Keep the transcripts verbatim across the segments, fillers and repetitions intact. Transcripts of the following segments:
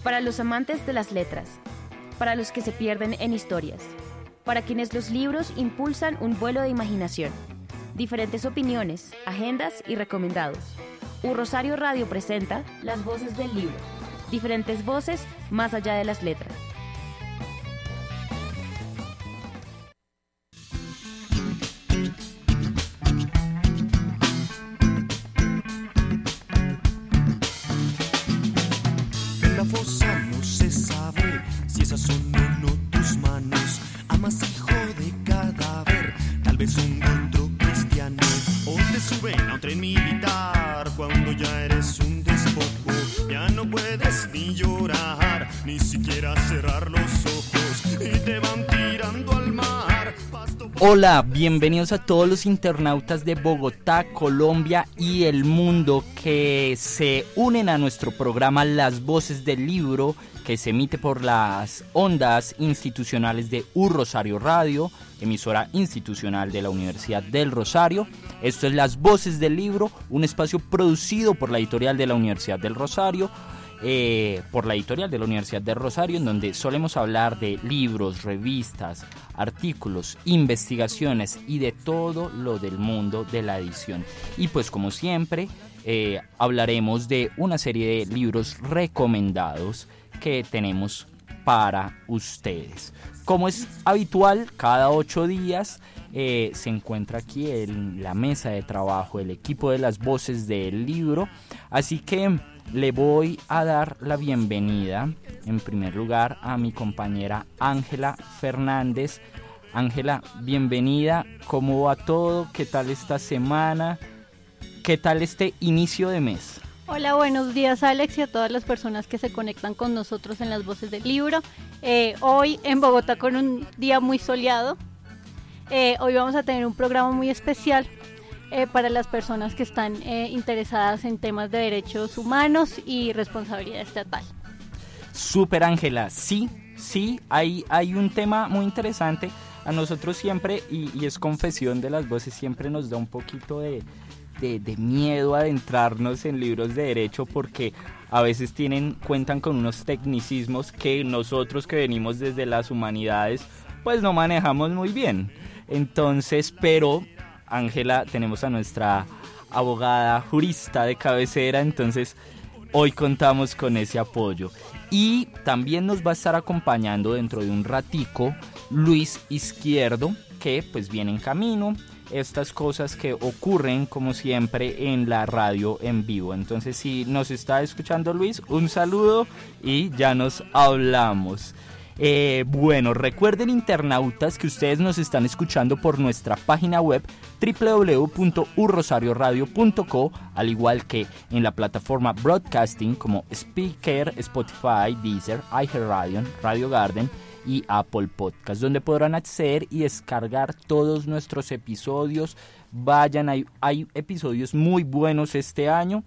Para los amantes de las letras, para los que se pierden en historias, para quienes los libros impulsan un vuelo de imaginación, diferentes opiniones, agendas y recomendados. U Rosario Radio presenta Las Voces del Libro, diferentes voces más allá de las letras. La fosa no se sabe si esas son o no tus manos. Amas hijo de cadáver, tal vez un otro cristiano. O te suben a un tren militar cuando ya eres un despojo. Ya no puedes ni llorar, ni siquiera cerrar los ojos. Y te van tirando al mar. Hola, bienvenidos a todos los internautas de Bogotá, Colombia y el mundo que se unen a nuestro programa Las Voces del Libro, que se emite por las ondas institucionales de U Rosario Radio, emisora institucional de la Universidad del Rosario. Esto es Las Voces del Libro, un espacio producido por la editorial de la Universidad del Rosario, Eh, por la editorial de la Universidad del Rosario, en donde solemos hablar de libros, revistas, artículos, investigaciones y de todo lo del mundo de la edición. Y pues como siempre, eh, hablaremos de una serie de libros recomendados que tenemos para ustedes. Como es habitual, cada ocho días eh, se encuentra aquí en la mesa de trabajo el equipo de Las Voces del Libro, así que le voy a dar la bienvenida, en primer lugar, a mi compañera Ángela Fernández. Ángela, bienvenida. ¿Cómo va todo? ¿Qué tal esta semana? ¿Qué tal este inicio de mes? Hola, buenos días, Alex, y a todas las personas que se conectan con nosotros en Las Voces del Libro. Eh, hoy en Bogotá con un día muy soleado. Eh, hoy vamos a tener un programa muy especial Eh, para las personas que están eh, interesadas en temas de derechos humanos y responsabilidad estatal. Súper, Ángela, sí, sí, hay, hay un tema muy interesante. A nosotros siempre, y, y es confesión de Las Voces, siempre nos da un poquito de, de, de miedo adentrarnos en libros de derecho porque a veces tienen, cuentan con unos tecnicismos que nosotros que venimos desde las humanidades pues no manejamos muy bien. Entonces, pero Ángela, tenemos a nuestra abogada jurista de cabecera, entonces hoy contamos con ese apoyo. Y también nos va a estar acompañando dentro de un ratico Luis Izquierdo, que pues viene en camino. Estas cosas que ocurren como siempre en la radio en vivo. Entonces, si nos está escuchando Luis, un saludo y ya nos hablamos. Eh, bueno, recuerden, internautas, que ustedes nos están escuchando por nuestra página web doble u doble u doble u punto u rosario radio punto co, al igual que en la plataforma Broadcasting como Spreaker, Spotify, Deezer, iHeartRadio, Radio Garden y Apple Podcast, donde podrán acceder y descargar todos nuestros episodios. Vayan, hay, hay episodios muy buenos este año,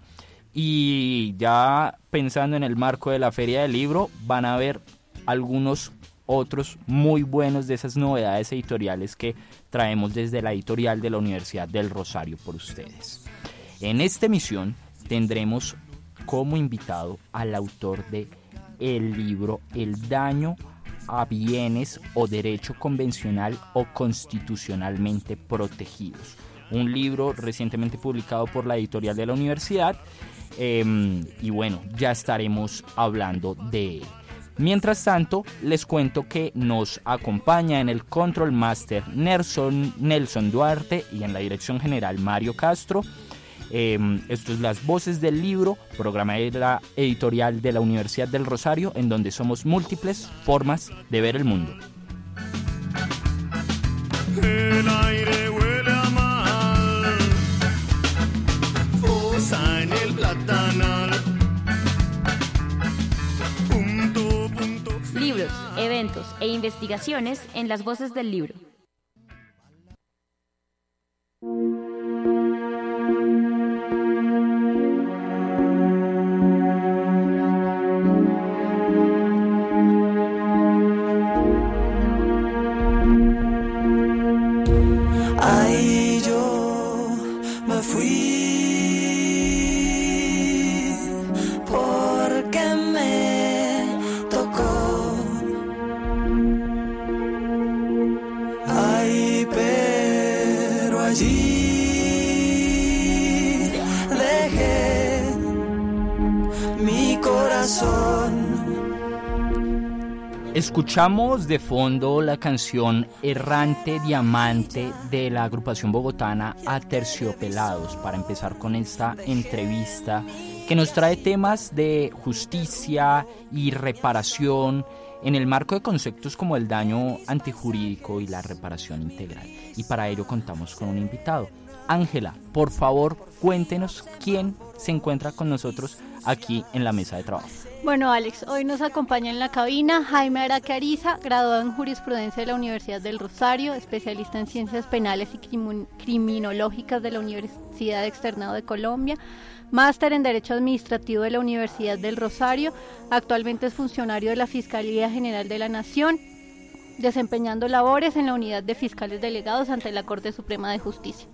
y ya pensando en el marco de la Feria del Libro, van a ver algunos otros muy buenos de esas novedades editoriales que traemos desde la editorial de la Universidad del Rosario por ustedes. En esta emisión tendremos como invitado al autor de el libro El daño a bienes o derecho convencional o constitucionalmente protegidos, un libro recientemente publicado por la editorial de la universidad, eh, y bueno, ya estaremos hablando de él. Mientras tanto, les cuento que nos acompaña en el Control Master Nelson, Nelson Duarte, y en la dirección general Mario Castro. Eh, esto es Las Voces del Libro, programa de la editorial de la Universidad del Rosario, en donde somos múltiples formas de ver el mundo. El aire huele a mal, fosa en el platanal. Libros, eventos e investigaciones en Las Voces del Libro. Ay, yo me fui porque me corazón. Escuchamos de fondo la canción Errante Diamante de la agrupación bogotana Aterciopelados para empezar con esta entrevista que nos trae temas de justicia y reparación en el marco de conceptos como el daño antijurídico y la reparación integral. Y para ello contamos con un invitado. Ángela, por favor, cuéntenos quién se encuentra con nosotros aquí en la mesa de trabajo. Bueno, Alex, hoy nos acompaña en la cabina Jaime Araque Ariza, graduado en jurisprudencia de la Universidad del Rosario, especialista en ciencias penales y crimin- criminológicas de la Universidad Externado de Colombia, máster en Derecho Administrativo de la Universidad del Rosario, actualmente es funcionario de la Fiscalía General de la Nación, desempeñando labores en la Unidad de Fiscales Delegados ante la Corte Suprema de Justicia.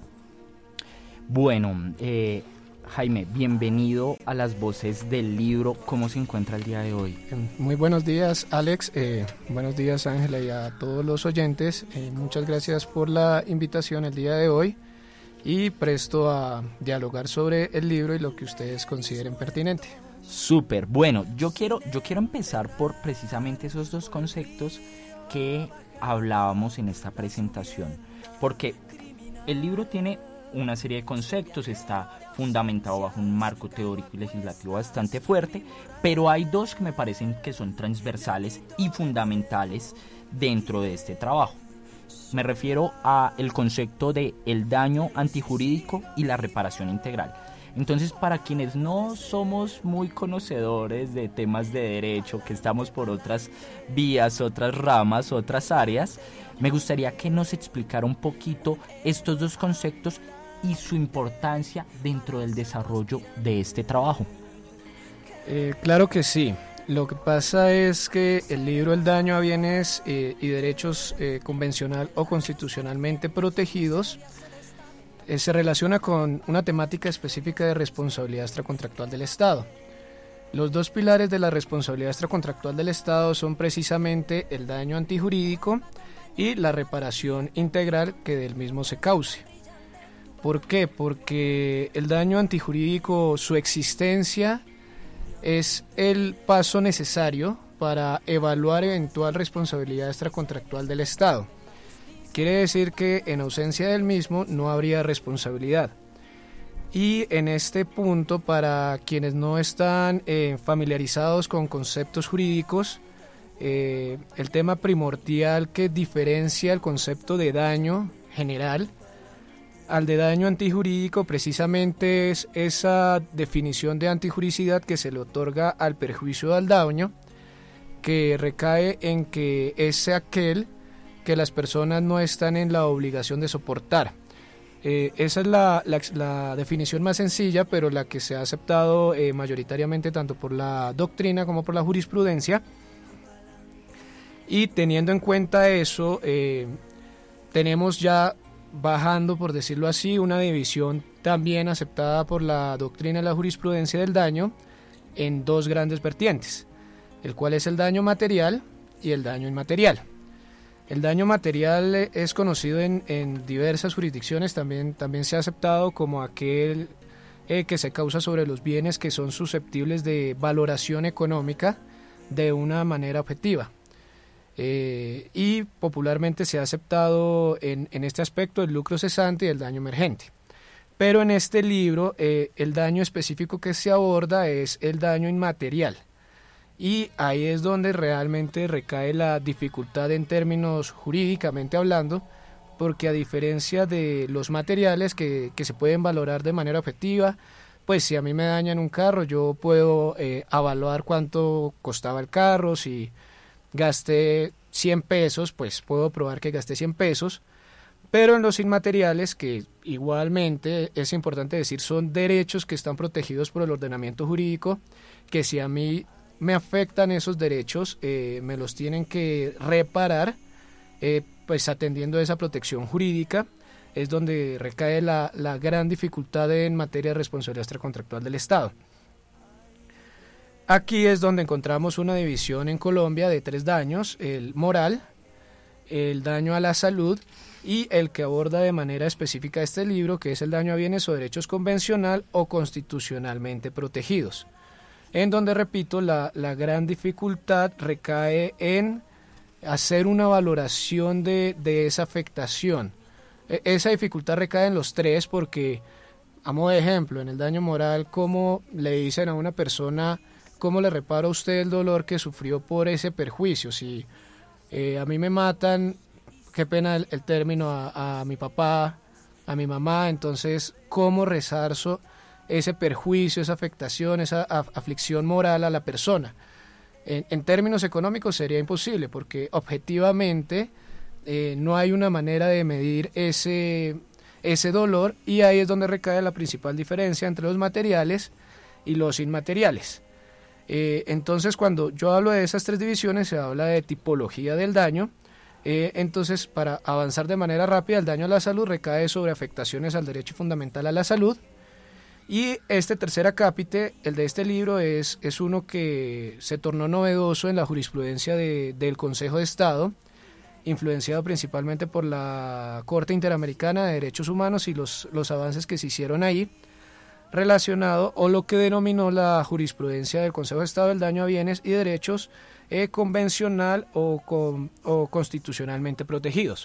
Bueno, eh... Jaime, bienvenido a Las Voces del Libro. ¿Cómo se encuentra el día de hoy? Muy buenos días, Alex. Eh, buenos días, Ángela, y a todos los oyentes. Eh, muchas gracias por la invitación el día de hoy y presto a dialogar sobre el libro y lo que ustedes consideren pertinente. Súper. Bueno, yo quiero, yo quiero empezar por precisamente esos dos conceptos que hablábamos en esta presentación, porque el libro tiene una serie de conceptos, está fundamentado bajo un marco teórico y legislativo bastante fuerte, pero hay dos que me parecen que son transversales y fundamentales dentro de este trabajo. Me refiero a el concepto de el daño antijurídico y la reparación integral. Entonces, para quienes no somos muy conocedores de temas de derecho, que estamos por otras vías, otras ramas, otras áreas, me gustaría que nos explicara un poquito estos dos conceptos y su importancia dentro del desarrollo de este trabajo. Eh, claro que sí. Lo que pasa es que el libro El daño a bienes eh, y derechos eh, convencional o constitucionalmente protegidos eh, se relaciona con una temática específica de responsabilidad extracontractual del Estado. Los dos pilares de la responsabilidad extracontractual del Estado son precisamente el daño antijurídico y la reparación integral que del mismo se cause. ¿Por qué? Porque el daño antijurídico, su existencia es el paso necesario para evaluar eventual responsabilidad extracontractual del Estado. Quiere decir que en ausencia del mismo no habría responsabilidad. Y en este punto, para quienes no están eh, familiarizados con conceptos jurídicos, eh, el tema primordial que diferencia el concepto de daño general al de daño antijurídico precisamente es esa definición de antijuricidad que se le otorga al perjuicio o al daño, que recae en que es aquel que las personas no están en la obligación de soportar. Eh, esa es la, la, la definición más sencilla, pero la que se ha aceptado eh, mayoritariamente tanto por la doctrina como por la jurisprudencia. Y teniendo en cuenta eso, eh, tenemos ya bajando, por decirlo así, una división también aceptada por la doctrina y la jurisprudencia del daño en dos grandes vertientes, el cual es el daño material y el daño inmaterial. El daño material es conocido en, en diversas jurisdicciones, también, también se ha aceptado como aquel eh, que se causa sobre los bienes que son susceptibles de valoración económica de una manera objetiva. Eh, y popularmente se ha aceptado en, en este aspecto el lucro cesante y el daño emergente. Pero en este libro eh, el daño específico que se aborda es el daño inmaterial. Y ahí es donde realmente recae la dificultad en términos jurídicamente hablando, porque a diferencia de los materiales que, que se pueden valorar de manera objetiva, pues si a mí me dañan un carro, yo puedo eh, evaluar cuánto costaba el carro, si gasté cien pesos, pues puedo probar que gasté cien pesos, pero en los inmateriales, que igualmente es importante decir, son derechos que están protegidos por el ordenamiento jurídico, que si a mí me afectan esos derechos, eh, me los tienen que reparar, eh, pues atendiendo a esa protección jurídica, es donde recae la, la gran dificultad en materia de responsabilidad extracontractual del Estado. Aquí es donde encontramos una división en Colombia de tres daños: el moral, el daño a la salud y el que aborda de manera específica este libro, que es el daño a bienes o derechos convencional o constitucionalmente protegidos. en donde, repito, la, la gran dificultad recae en hacer una valoración de, de esa afectación. E- esa dificultad recae en los tres porque, a modo de ejemplo, en el daño moral, ¿cómo le dicen a una persona, cómo le repara a usted el dolor que sufrió por ese perjuicio? Si eh, a mí me matan, qué pena el, el término, a, a mi papá, a mi mamá, entonces, ¿cómo resarzo ese perjuicio, esa afectación, esa af- aflicción moral a la persona? En, en términos económicos sería imposible, porque objetivamente eh, no hay una manera de medir ese, ese dolor, y ahí es donde recae la principal diferencia entre los materiales y los inmateriales. Eh, entonces, cuando yo hablo de esas tres divisiones, se habla de tipología del daño. Eh, entonces, para avanzar de manera rápida, el daño a la salud recae sobre afectaciones al derecho fundamental a la salud. Y este tercer acápite, el de este libro, es, es uno que se tornó novedoso en la jurisprudencia de, del Consejo de Estado, influenciado principalmente por la Corte Interamericana de Derechos Humanos y los, los avances que se hicieron ahí, relacionado, o lo que denominó la jurisprudencia del Consejo de Estado del daño a bienes y derechos eh, convencional o, con, o constitucionalmente protegidos.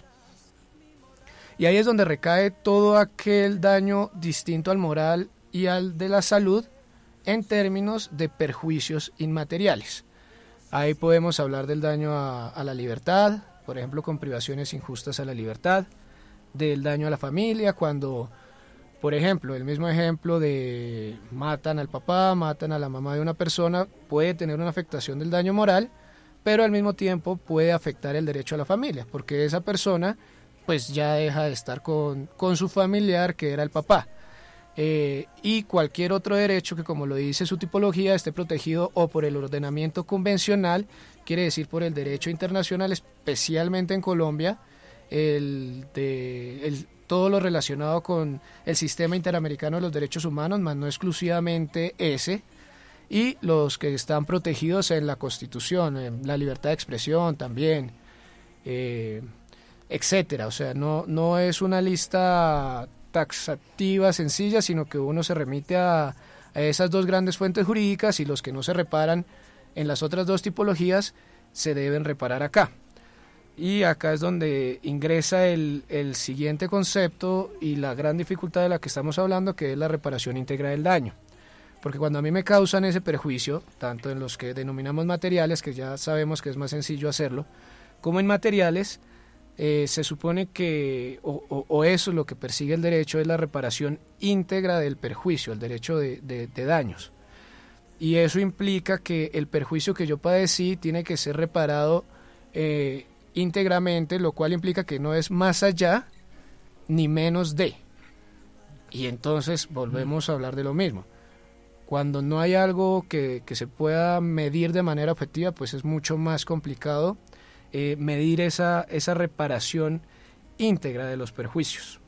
Y ahí es donde recae todo aquel daño distinto al moral y al de la salud en términos de perjuicios inmateriales. Ahí podemos hablar del daño a, a la libertad, por ejemplo, con privaciones injustas a la libertad, del daño a la familia, cuando, por ejemplo, el mismo ejemplo de matan al papá, matan a la mamá de una persona, puede tener una afectación del daño moral, pero al mismo tiempo puede afectar el derecho a la familia, porque esa persona pues ya deja de estar con, con su familiar, que era el papá. Eh, y cualquier otro derecho que, como lo dice su tipología, esté protegido o por el ordenamiento convencional, quiere decir por el derecho internacional, especialmente en Colombia, el de el, todo lo relacionado con el sistema interamericano de los derechos humanos, más no exclusivamente ese, y los que están protegidos en la Constitución, en la libertad de expresión también, eh, etcétera. O sea, no, no es una lista taxativa sencilla, sino que uno se remite a, a esas dos grandes fuentes jurídicas, y los que no se reparan en las otras dos tipologías se deben reparar acá. Y acá es donde ingresa el, el siguiente concepto y la gran dificultad de la que estamos hablando, que es la reparación íntegra del daño. Porque cuando a mí me causan ese perjuicio, tanto en los que denominamos materiales, que ya sabemos que es más sencillo hacerlo, como en materiales, Eh, se supone que, o, o, o eso es lo que persigue el derecho, es la reparación íntegra del perjuicio, el derecho de, de, de daños. Y eso implica que el perjuicio que yo padecí tiene que ser reparado eh, íntegramente, lo cual implica que no es más allá ni menos de. Y entonces volvemos a hablar de lo mismo. Cuando no hay algo que, que se pueda medir de manera objetiva, pues es mucho más complicado Eh, medir esa, esa reparación íntegra de los perjuicios.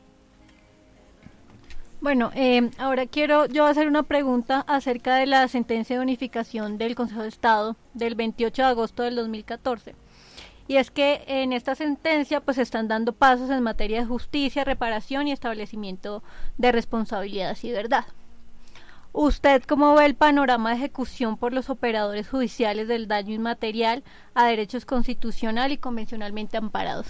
Bueno, eh, ahora quiero yo hacer una pregunta acerca de la sentencia de unificación del Consejo de Estado del veintiocho de agosto del dos mil catorce. Y es que en esta sentencia pues están dando pasos en materia de justicia, reparación y establecimiento de responsabilidades y verdad. ¿Usted cómo ve el panorama de ejecución por los operadores judiciales del daño inmaterial a derechos constitucional y convencionalmente amparados?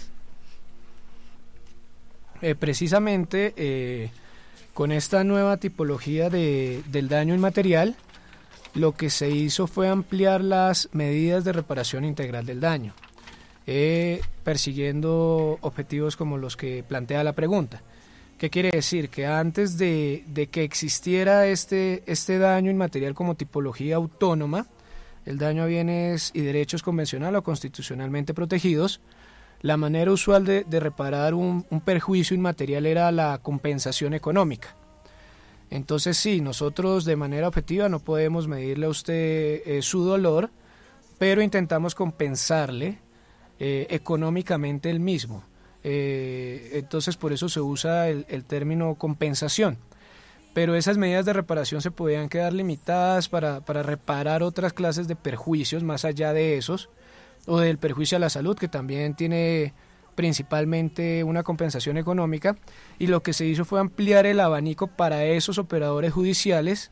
Eh, precisamente eh, con esta nueva tipología de, del daño inmaterial, lo que se hizo fue ampliar las medidas de reparación integral del daño, eh, persiguiendo objetivos como los que plantea la pregunta. ¿Qué quiere decir? Que antes de, de que existiera este, este daño inmaterial como tipología autónoma, el daño a bienes y derechos convencional o constitucionalmente protegidos, la manera usual de, de reparar un, un perjuicio inmaterial era la compensación económica. Entonces sí, nosotros de manera objetiva no podemos medirle a usted eh, su dolor, pero intentamos compensarle eh, económicamente el mismo. Eh, entonces por eso se usa el, el término compensación, pero esas medidas de reparación se podían quedar limitadas para, para reparar otras clases de perjuicios más allá de esos, o del perjuicio a la salud, que también tiene principalmente una compensación económica, y lo que se hizo fue ampliar el abanico para esos operadores judiciales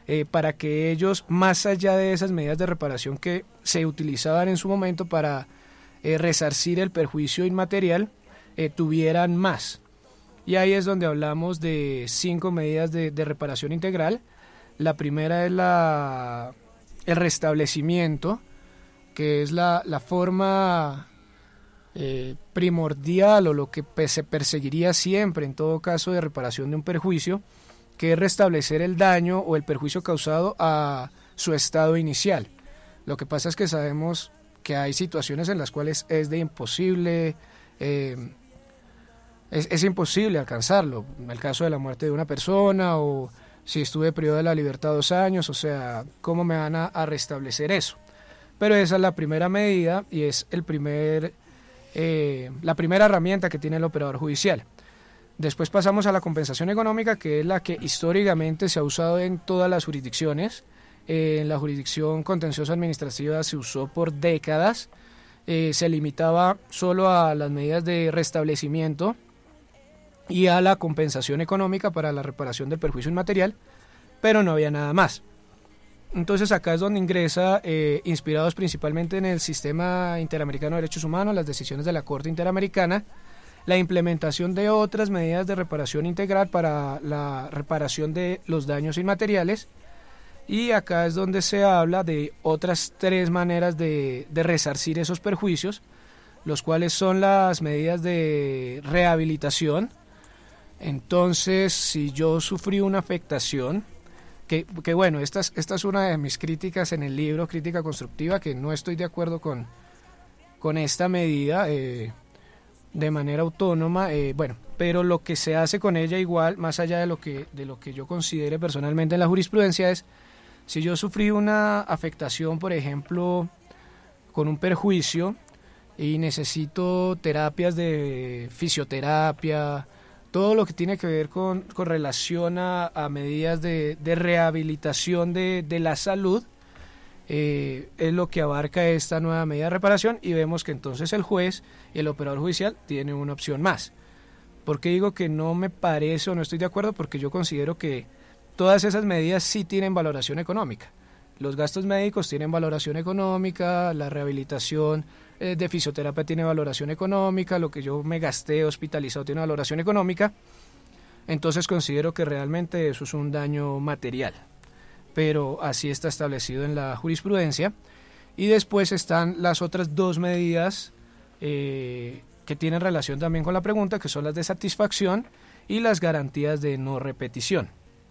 eh, para que ellos, más allá de esas medidas de reparación que se utilizaban en su momento para eh, resarcir el perjuicio inmaterial, eh, tuvieran más. Y ahí es donde hablamos de cinco medidas de, de reparación integral. La primera es la, el restablecimiento, que es la, la forma eh, primordial o lo que se perseguiría siempre en todo caso de reparación de un perjuicio, que es restablecer el daño o el perjuicio causado a su estado inicial. Lo que pasa es que sabemos que hay situaciones en las cuales es de imposible, eh, es, es imposible alcanzarlo. En el caso de la muerte de una persona, o si estuve privado de la libertad dos años, o sea, ¿cómo me van a, a restablecer eso? Pero esa es la primera medida y es el primer, eh, la primera herramienta que tiene el operador judicial. Después pasamos a la compensación económica, que es la que históricamente se ha usado en todas las jurisdicciones. Eh, en la jurisdicción contencioso administrativa se usó por décadas. Eh, se limitaba solo a las medidas de restablecimiento y a la compensación económica para la reparación del perjuicio inmaterial, pero no había nada más. Entonces acá es donde ingresa, eh, inspirados principalmente en el Sistema Interamericano de Derechos Humanos, las decisiones de la Corte Interamericana, la implementación de otras medidas de reparación integral para la reparación de los daños inmateriales, y acá es donde se habla de otras tres maneras de, de resarcir esos perjuicios, los cuales son las medidas de rehabilitación. Entonces, si yo sufrí una afectación, que, que bueno, esta es, esta es una de mis críticas en el libro, crítica constructiva, que no estoy de acuerdo con, con esta medida, eh, de manera autónoma, eh, bueno, pero lo que se hace con ella igual, más allá de lo que de lo que yo considere personalmente en la jurisprudencia, es si yo sufrí una afectación, por ejemplo, con un perjuicio y necesito terapias de fisioterapia, todo lo que tiene que ver con, con relación a, a medidas de, de rehabilitación de, de la salud, Eh, es lo que abarca esta nueva medida de reparación, y vemos que entonces el juez y el operador judicial tiene una opción más. ¿Por qué digo que no me parece o no estoy de acuerdo? Porque yo considero que todas esas medidas sí tienen valoración económica. Los gastos médicos tienen valoración económica, la rehabilitación eh, de fisioterapia tiene valoración económica, lo que yo me gasté hospitalizado tiene valoración económica. Entonces considero que realmente eso es un daño material, pero así está establecido en la jurisprudencia. Y después están las otras dos medidas eh, que tienen relación también con la pregunta, que son las de satisfacción y las garantías de no repetición.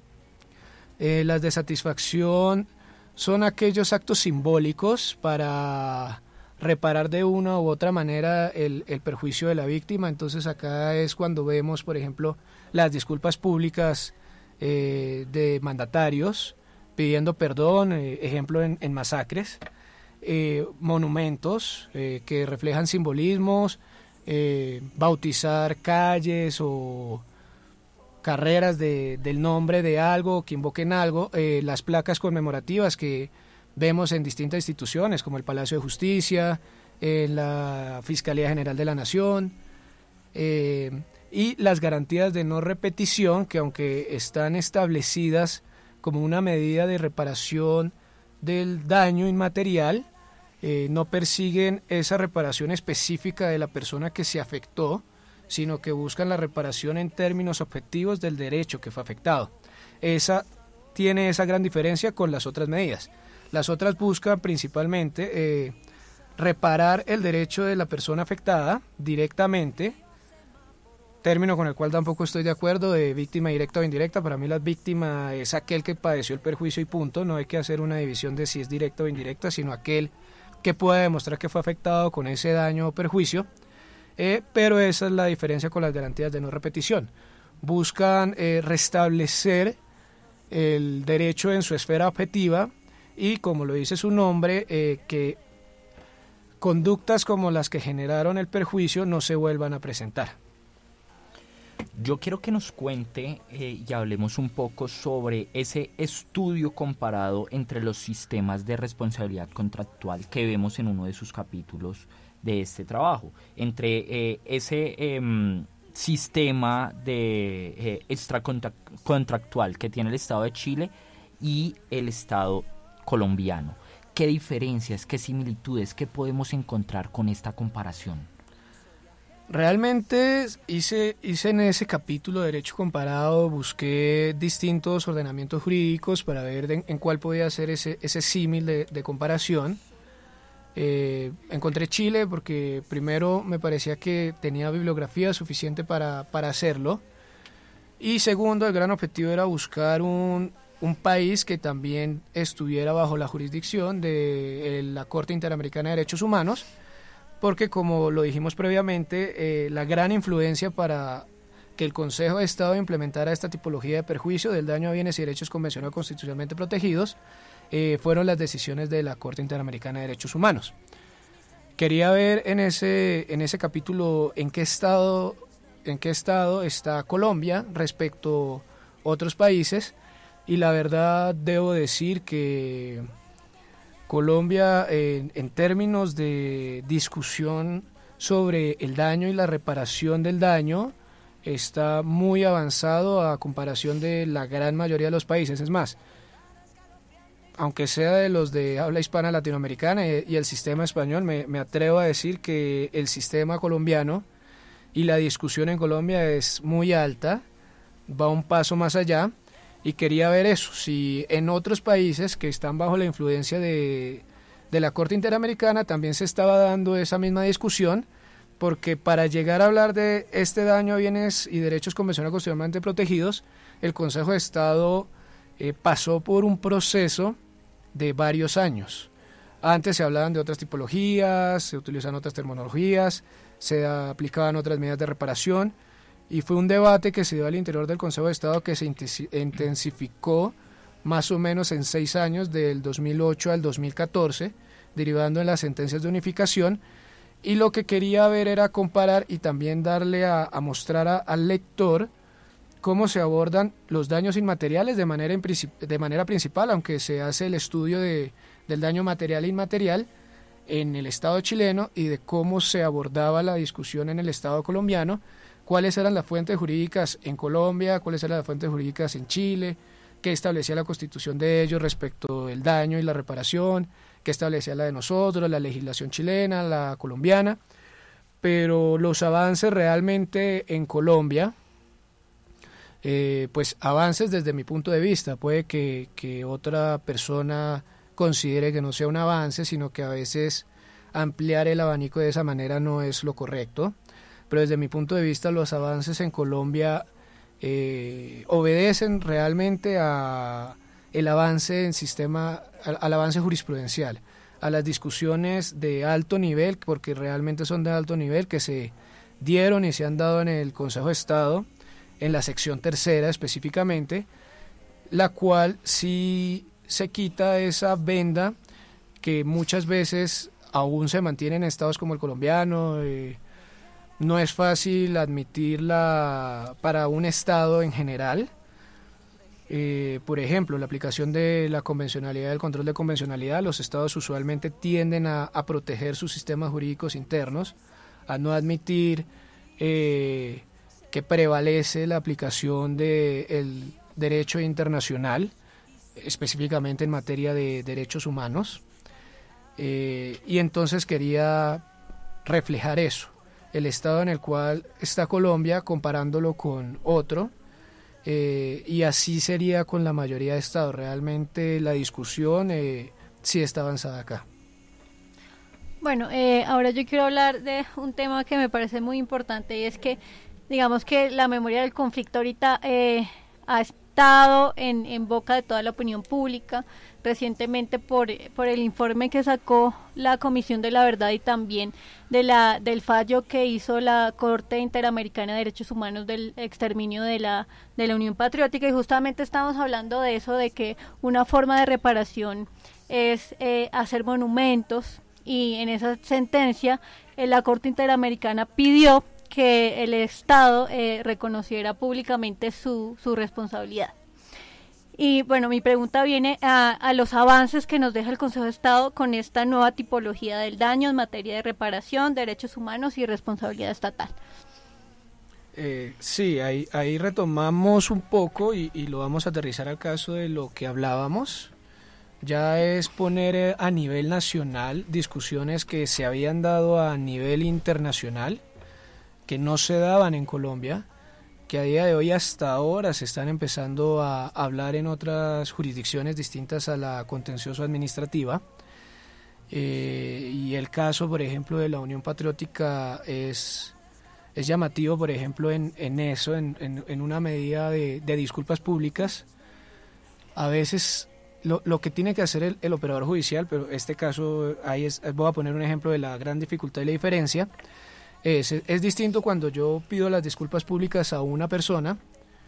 Eh, las de satisfacción son aquellos actos simbólicos para reparar de una u otra manera el, el perjuicio de la víctima. Entonces acá es cuando vemos, por ejemplo, las disculpas públicas eh, de mandatarios, pidiendo perdón, eh, ejemplo en, en masacres, eh, monumentos eh, que reflejan simbolismos, eh, bautizar calles o carreras de, del nombre de algo que invoquen algo, eh, las placas conmemorativas que vemos en distintas instituciones como el Palacio de Justicia, eh, la Fiscalía General de la Nación, eh, y las garantías de no repetición, que aunque están establecidas como una medida de reparación del daño inmaterial, eh, no persiguen esa reparación específica de la persona que se afectó, sino que buscan la reparación en términos objetivos del derecho que fue afectado. Esa tiene esa gran diferencia con las otras medidas. Las otras buscan principalmente eh, reparar el derecho de la persona afectada directamente, término con el cual tampoco estoy de acuerdo, de víctima directa o indirecta. Para mí la víctima es aquel que padeció el perjuicio y punto. No hay que hacer una división de si es directa o indirecta, sino aquel que pueda demostrar que fue afectado con ese daño o perjuicio. Eh, pero esa es la diferencia con las garantías de no repetición. Buscan eh, restablecer el derecho en su esfera objetiva y, como lo dice su nombre, eh, que conductas como las que generaron el perjuicio no se vuelvan a presentar. Yo quiero que nos cuente eh, y hablemos un poco sobre ese estudio comparado entre los sistemas de responsabilidad contractual que vemos en uno de sus capítulos de este trabajo, entre eh, ese eh, sistema de eh, extracontractual que tiene el Estado de Chile y el Estado colombiano. ¿Qué diferencias, qué similitudes, qué podemos encontrar con esta comparación? Realmente hice, hice en ese capítulo de Derecho Comparado, busqué distintos ordenamientos jurídicos para ver de, en cuál podía hacer ese, ese símil de, de comparación. Eh, encontré Chile porque primero me parecía que tenía bibliografía suficiente para, para hacerlo, y segundo, el gran objetivo era buscar un, un país que también estuviera bajo la jurisdicción de eh, la Corte Interamericana de Derechos Humanos, porque como lo dijimos previamente, eh, la gran influencia para que el Consejo de Estado implementara esta tipología de perjuicio del daño a bienes y derechos convencional constitucionalmente protegidos eh, fueron las decisiones de la Corte Interamericana de Derechos Humanos. Quería ver en ese, en ese capítulo en qué estado, en qué estado está Colombia respecto a otros países, y la verdad debo decir que Colombia, en, en términos de discusión sobre el daño y la reparación del daño, está muy avanzado a comparación de la gran mayoría de los países. Es más, aunque sea de los de habla hispana latinoamericana y, y el sistema español, me, me atrevo a decir que el sistema colombiano y la discusión en Colombia es muy alta, va un paso más allá. Y quería ver eso, si en otros países que están bajo la influencia de, de la Corte Interamericana también se estaba dando esa misma discusión, porque para llegar a hablar de este daño a bienes y derechos convencionales constitucionalmente protegidos, el Consejo de Estado eh, pasó por un proceso de varios años. Antes se hablaban de otras tipologías, se utilizaban otras terminologías, se aplicaban otras medidas de reparación, y fue un debate que se dio al interior del Consejo de Estado que se intensificó más o menos en seis años, del dos mil ocho al dos mil catorce, derivando en las sentencias de unificación, y lo que quería ver era comparar y también darle a, a mostrar a, al lector cómo se abordan los daños inmateriales de manera, de manera principal, aunque se hace el estudio de, del daño material e inmaterial en el Estado chileno, y de cómo se abordaba la discusión en el Estado colombiano, cuáles eran las fuentes jurídicas en Colombia, cuáles eran las fuentes jurídicas en Chile, qué establecía la Constitución de ellos respecto del daño y la reparación, qué establecía la de nosotros, la legislación chilena, la colombiana. Pero los avances realmente en Colombia, eh, pues avances desde mi punto de vista, puede que, que otra persona considere que no sea un avance, sino que a veces ampliar el abanico de esa manera no es lo correcto. Pero desde mi punto de vista los avances en Colombia eh, obedecen realmente a el avance en sistema, al, al avance jurisprudencial, a las discusiones de alto nivel, porque realmente son de alto nivel, que se dieron y se han dado en el Consejo de Estado, en la sección tercera específicamente, la cual sí se quita esa venda que muchas veces aún se mantiene en estados como el colombiano. eh, No es fácil admitirla para un Estado en general. Eh, por ejemplo, la aplicación de la convencionalidad, del control de convencionalidad, los Estados usualmente tienden a, a proteger sus sistemas jurídicos internos, a no admitir eh, que prevalece la aplicación del derecho internacional, específicamente en materia de derechos humanos. Eh, y entonces quería reflejar eso, el estado en el cual está Colombia comparándolo con otro, eh, y así sería con la mayoría de estados. Realmente la discusión eh, sí está avanzada acá. Bueno, eh, ahora yo quiero hablar de un tema que me parece muy importante, y es que digamos que la memoria del conflicto ahorita eh, ha estado en, en boca de toda la opinión pública, recientemente por, por el informe que sacó la Comisión de la Verdad, y también de la del fallo que hizo la Corte Interamericana de Derechos Humanos del exterminio de la, de la Unión Patriótica. Y justamente estamos hablando de eso, de que una forma de reparación es eh, hacer monumentos, y en esa sentencia eh, la Corte Interamericana pidió que el Estado eh, reconociera públicamente su, su responsabilidad. Y bueno, mi pregunta viene a, a los avances que nos deja el Consejo de Estado con esta nueva tipología del daño en materia de reparación, derechos humanos y responsabilidad estatal. Eh, sí, ahí, ahí retomamos un poco y, y lo vamos a aterrizar al caso de lo que hablábamos. Ya es poner a nivel nacional discusiones que se habían dado a nivel internacional, que no se daban en Colombia, que a día de hoy hasta ahora se están empezando a hablar en otras jurisdicciones distintas a la contencioso administrativa. Eh, y el caso, por ejemplo, de la Unión Patriótica es, es llamativo, por ejemplo, en, en eso, en, en, en una medida de, de disculpas públicas. A veces lo, lo que tiene que hacer el, el operador judicial, pero este caso, ahí es, voy a poner un ejemplo de la gran dificultad y la diferencia. Es, es distinto cuando yo pido las disculpas públicas a una persona,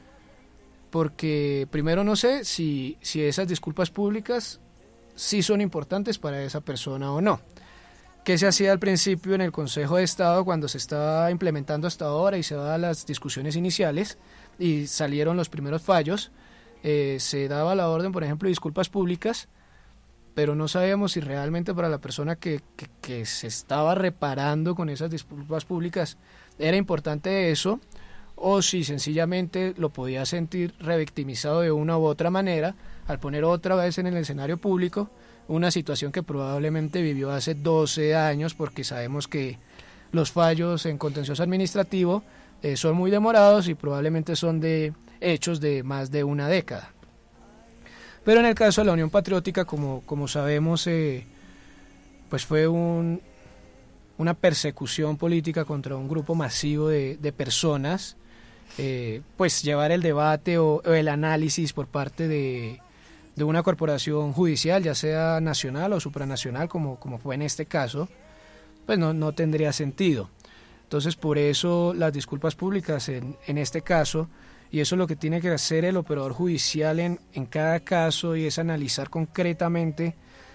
porque primero no sé si, si esas disculpas públicas sí son importantes para esa persona o no. ¿Qué se hacía al principio en el Consejo de Estado cuando se estaba implementando hasta ahora y se daban las discusiones iniciales y salieron los primeros fallos? Eh, se daba la orden, por ejemplo, de disculpas públicas, pero no sabíamos si realmente para la persona que, que, que se estaba reparando con esas disculpas públicas era importante eso, o si sencillamente lo podía sentir revictimizado de una u otra manera al poner otra vez en el escenario público una situación que probablemente vivió hace doce años, porque sabemos que los fallos en contencioso administrativo eh, son muy demorados y probablemente son de hechos de más de una década. Pero en el caso de la Unión Patriótica, como, como sabemos, eh, pues fue un, una persecución política contra un grupo masivo de, de personas, eh, pues llevar el debate o, o el análisis por parte de, de una corporación judicial, ya sea nacional o supranacional, como, como fue en este caso, pues no, no tendría sentido. Entonces, por eso las disculpas públicas en, en este caso. Y eso es lo que tiene que hacer el operador judicial en, en cada caso, y es analizar concretamente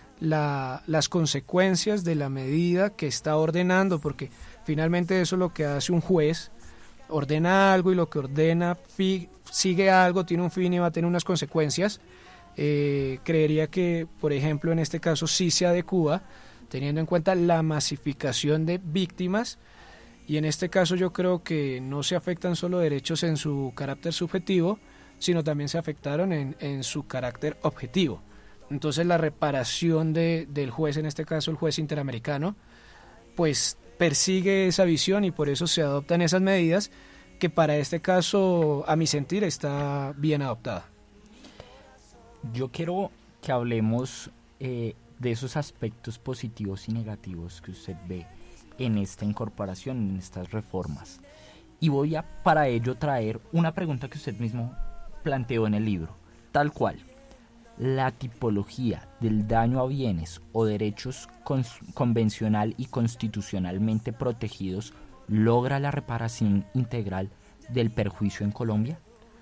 la, las consecuencias de la medida que está ordenando, porque finalmente eso es lo que hace un juez, ordena algo y lo que ordena fi, sigue algo, tiene un fin y va a tener unas consecuencias. Eh, creería que, por ejemplo, en este caso sí se adecúa, teniendo en cuenta la masificación de víctimas. Y en este caso yo creo que no se afectan solo derechos en su carácter subjetivo, sino también se afectaron en, en su carácter objetivo. Entonces la reparación de, del juez, en este caso el juez interamericano, pues persigue esa visión y por eso se adoptan esas medidas que para este caso, a mi sentir, está bien adoptada. Yo quiero que hablemos eh, de esos aspectos positivos y negativos que usted ve en esta incorporación, en estas reformas. Y voy a para ello traer una pregunta que usted mismo planteó en el libro, tal cual: ¿la tipología del daño a bienes o derechos con, convencional y constitucionalmente protegidos logra la reparación integral del perjuicio en Colombia?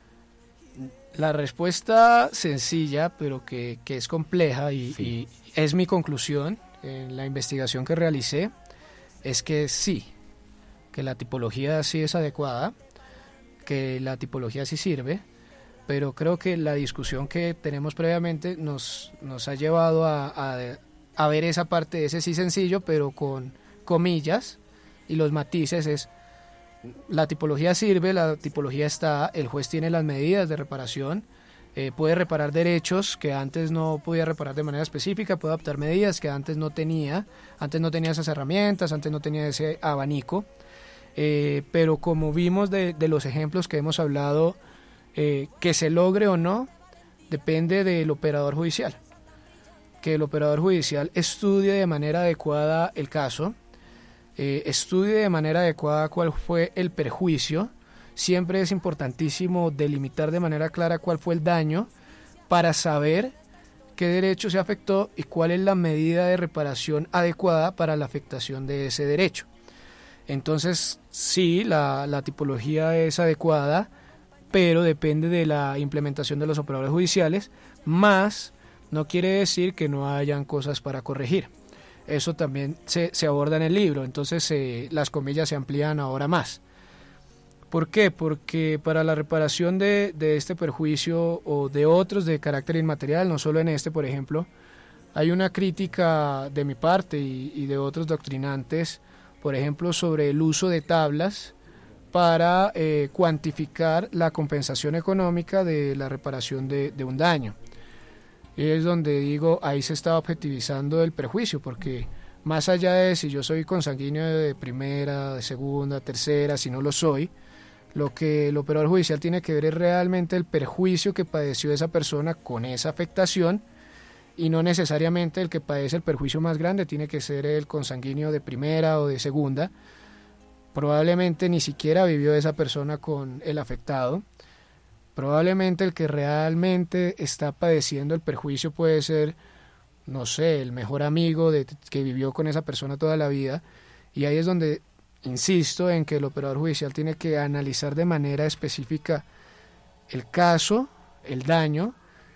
La respuesta sencilla, pero que, que es compleja y, sí. y es mi conclusión en la investigación que realicé, es que sí, que la tipología sí es adecuada, que la tipología sí sirve, pero creo que la discusión que tenemos previamente nos, nos ha llevado a, a, a ver esa parte de ese sí sencillo, pero con comillas, y los matices es: la tipología sirve, la tipología está, el juez tiene las medidas de reparación, eh, puede reparar derechos que antes no podía reparar de manera específica, puede adoptar medidas que antes no tenía, antes no tenía esas herramientas, antes no tenía ese abanico, eh, pero como vimos de, de los ejemplos que hemos hablado, eh, que se logre o no, depende del operador judicial, que el operador judicial estudie de manera adecuada el caso, eh, estudie de manera adecuada cuál fue el perjuicio. Siempre es importantísimo delimitar de manera clara cuál fue el daño para saber qué derecho se afectó y cuál es la medida de reparación adecuada para la afectación de ese derecho. Entonces, sí, la, la tipología es adecuada, pero depende de la implementación de los operadores judiciales, más no quiere decir que no hayan cosas para corregir. Eso también se, se aborda en el libro, entonces eh, las comillas se amplían ahora más. ¿Por qué? Porque para la reparación de, de este perjuicio o de otros de carácter inmaterial, no solo en este, por ejemplo, hay una crítica de mi parte y, y de otros doctrinantes, por ejemplo, sobre el uso de tablas para eh, cuantificar la compensación económica de la reparación de, de un daño. Y es donde digo, ahí se está objetivizando el perjuicio, porque más allá de si yo soy consanguíneo de primera, de segunda, tercera, si no lo soy, lo que el operador judicial tiene que ver es realmente el perjuicio que padeció esa persona con esa afectación, y no necesariamente el que padece el perjuicio más grande tiene que ser el consanguíneo de primera o de segunda. Probablemente ni siquiera vivió esa persona con el afectado. Probablemente el que realmente está padeciendo el perjuicio puede ser, no sé, el mejor amigo de, que vivió con esa persona toda la vida. Y ahí es donde insisto en que el operador judicial tiene que analizar de manera específica el caso, el daño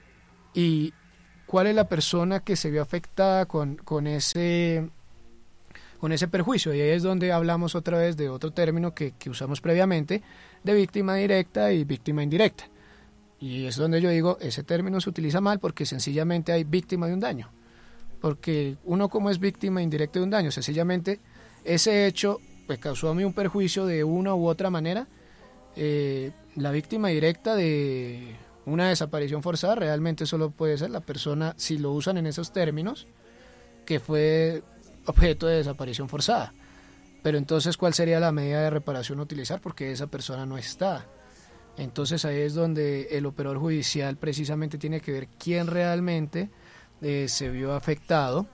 y cuál es la persona que se vio afectada con, con ese... con ese perjuicio, y ahí es donde hablamos otra vez de otro término que, que usamos previamente, de víctima directa y víctima indirecta. Y es donde yo digo, ese término se utiliza mal porque sencillamente hay víctima de un daño. Porque uno como es víctima indirecta de un daño, sencillamente ese hecho pues, causó a mí un perjuicio de una u otra manera. Eh, la víctima directa de una desaparición forzada realmente solo puede ser la persona, si lo usan en esos términos, que fue objeto de desaparición forzada. Pero entonces, ¿cuál sería la medida de reparación a utilizar? Porque esa persona no está. Entonces ahí es donde el operador judicial precisamente tiene que ver quién realmente eh, se vio afectado.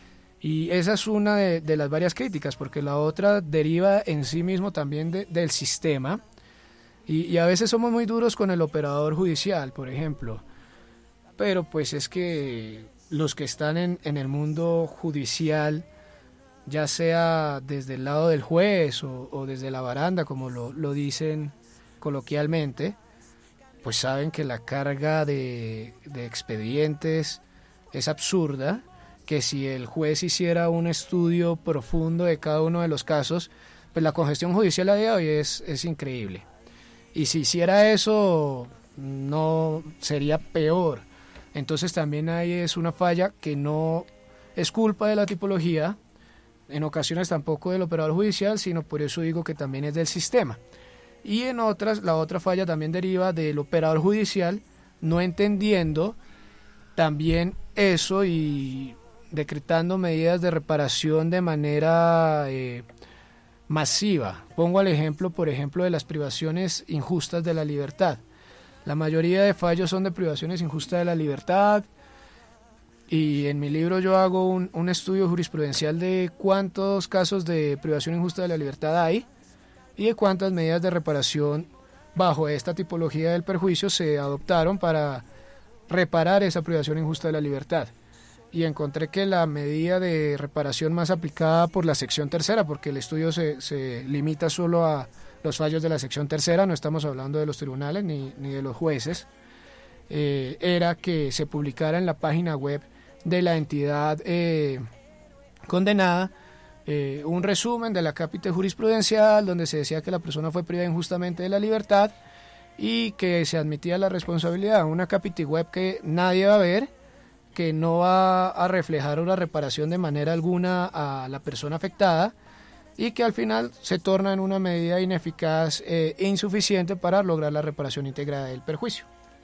Y esa es una de, de las varias críticas, porque la otra deriva en sí mismo también de, del sistema. Y, y a veces somos muy duros con el operador judicial, por ejemplo. Pero pues es que los que están en, en el mundo judicial, ya sea desde el lado del juez o, o desde la baranda, como lo, lo dicen coloquialmente, pues saben que la carga de, de expedientes es absurda, que si el juez hiciera un estudio profundo de cada uno de los casos, pues la congestión judicial a día de hoy es, es increíble. Y si hiciera eso, no sería peor. Entonces también ahí es una falla que no es culpa de la tipología, en ocasiones tampoco del operador judicial, sino por eso digo que también es del sistema. Y en otras, la otra falla también deriva del operador judicial, no entendiendo también eso y decretando medidas de reparación de manera eh, masiva. Pongo el ejemplo, por ejemplo, de las privaciones injustas de la libertad. La mayoría de fallos son de privaciones injustas de la libertad, y en mi libro yo hago un, un estudio jurisprudencial de cuántos casos de privación injusta de la libertad hay y de cuántas medidas de reparación bajo esta tipología del perjuicio se adoptaron para reparar esa privación injusta de la libertad. Y encontré que la medida de reparación más aplicada por la sección tercera, porque el estudio se, se limita solo a los fallos de la sección tercera, no estamos hablando de los tribunales ni, ni de los jueces, eh, era que se publicara en la página web de la entidad eh, condenada eh, un resumen de la cápite jurisprudencial donde se decía que la persona fue privada injustamente de la libertad y que se admitía la responsabilidad. Una cápite web que nadie va a ver, que no va a reflejar una reparación de manera alguna a la persona afectada y que al final se torna en una medida ineficaz e insuficiente para lograr la reparación íntegra del perjuicio.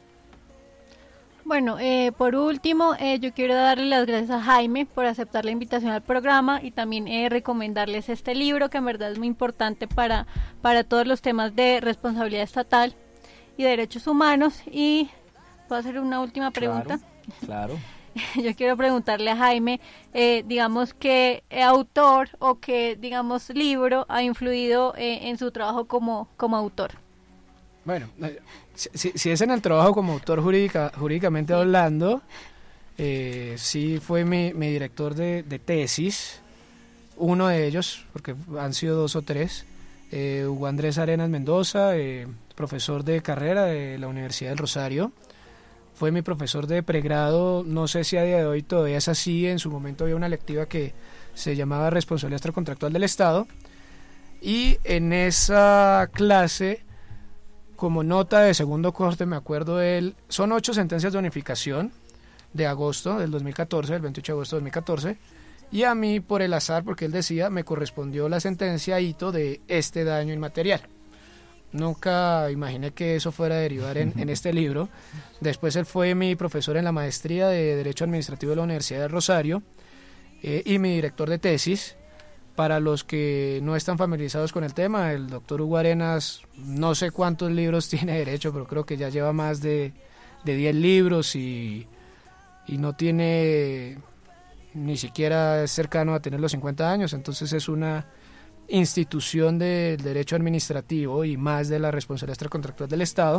Bueno, eh, por último, eh, yo quiero darle las gracias a Jaime por aceptar la invitación al programa y también eh, recomendarles este libro que en verdad es muy importante para, para todos los temas de responsabilidad estatal y derechos humanos. Y puedo hacer una última pregunta. Claro. claro. Yo quiero preguntarle a Jaime, eh, digamos, qué autor o qué, digamos, libro ha influido eh, en su trabajo como, como autor. Bueno, si, si es en el trabajo como autor jurídica, jurídicamente sí. hablando, eh, sí fue mi, mi director de, de tesis, uno de ellos, porque han sido dos o tres, eh, Hugo Andrés Arenas Mendoza, eh, profesor de carrera de la Universidad del Rosario. Fue mi profesor de pregrado, no sé si a día de hoy todavía es así, en su momento había una electiva que se llamaba Responsabilidad Extracontractual del Estado, y en esa clase, como nota de segundo corte, me acuerdo de él, son ocho sentencias de unificación de agosto del dos mil catorce, del veintiocho de agosto de dos mil catorce, y a mí, por el azar, porque él decía, me correspondió la sentencia hito de este daño inmaterial. nunca imaginé que eso fuera a derivar en, en este libro. Después él fue mi profesor en la maestría de Derecho Administrativo de la Universidad de Rosario eh, y mi director de tesis. Para los que no están familiarizados con el tema, el doctor Hugo Arenas, no sé cuántos libros tiene derecho, pero creo que ya lleva más de, de diez libros y, y no tiene, ni siquiera es cercano a tener los cincuenta años, entonces es una institución del derecho administrativo y más de la responsabilidad extracontractual del Estado.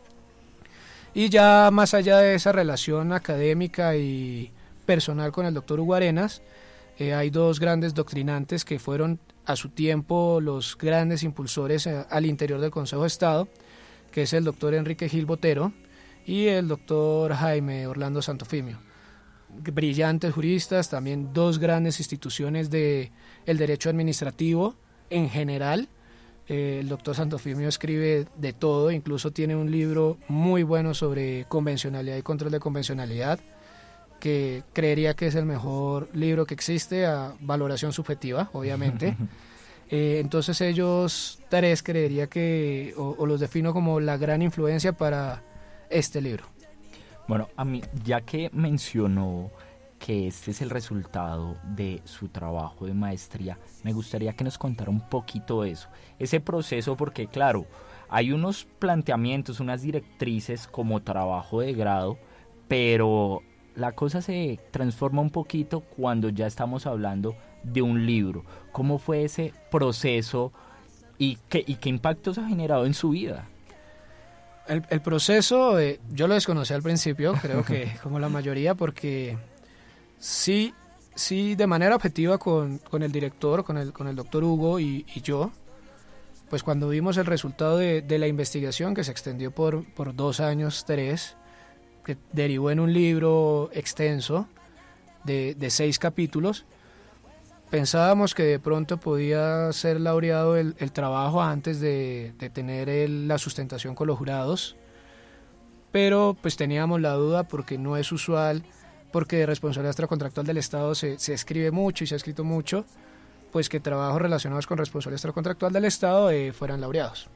Y ya más allá de esa relación académica y personal con el doctor Hugo Arenas, Eh, hay dos grandes doctrinantes que fueron a su tiempo los grandes impulsores eh, al interior del Consejo de Estado, que es el doctor Enrique Gil Botero y el doctor Jaime Orlando Santofimio. Brillantes juristas, también dos grandes instituciones del derecho administrativo en general. Eh, el doctor Santofimio escribe de todo, incluso tiene un libro muy bueno sobre convencionalidad y control de convencionalidad, que creería que es el mejor libro que existe, a valoración subjetiva, obviamente. eh, entonces ellos tres creería que, o, o los defino como la gran influencia para este libro. Bueno, a mí, ya que mencionó que este es el resultado de su trabajo de maestría, me gustaría que nos contara un poquito eso, ese proceso, porque claro, hay unos planteamientos, unas directrices como trabajo de grado, pero la cosa se transforma un poquito cuando ya estamos hablando de un libro. ¿Cómo fue ese proceso y qué, y qué impactos ha generado en su vida? El, el proceso, eh, yo lo desconocí al principio, creo que como la mayoría, porque sí, sí de manera objetiva con, con el director, con el, con el doctor Hugo y, y yo, pues cuando vimos el resultado de, de la investigación que se extendió por, por dos años, tres, que derivó en un libro extenso de, de seis capítulos, pensábamos que de pronto podía ser laureado el, el trabajo antes de, de tener el, la sustentación con los jurados, pero pues teníamos la duda porque no es usual, porque de responsabilidad extracontractual del Estado se, se escribe mucho y se ha escrito mucho, pues que trabajos relacionados con responsabilidad extracontractual del Estado eh, fueran laureados.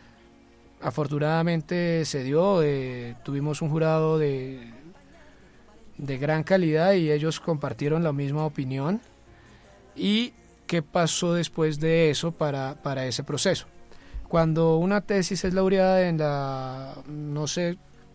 Afortunadamente se dio, eh, tuvimos un jurado de, de gran calidad y ellos compartieron la misma opinión. ¿Y qué pasó después de eso para, para ese proceso? Cuando una tesis es laureada en la, no sé,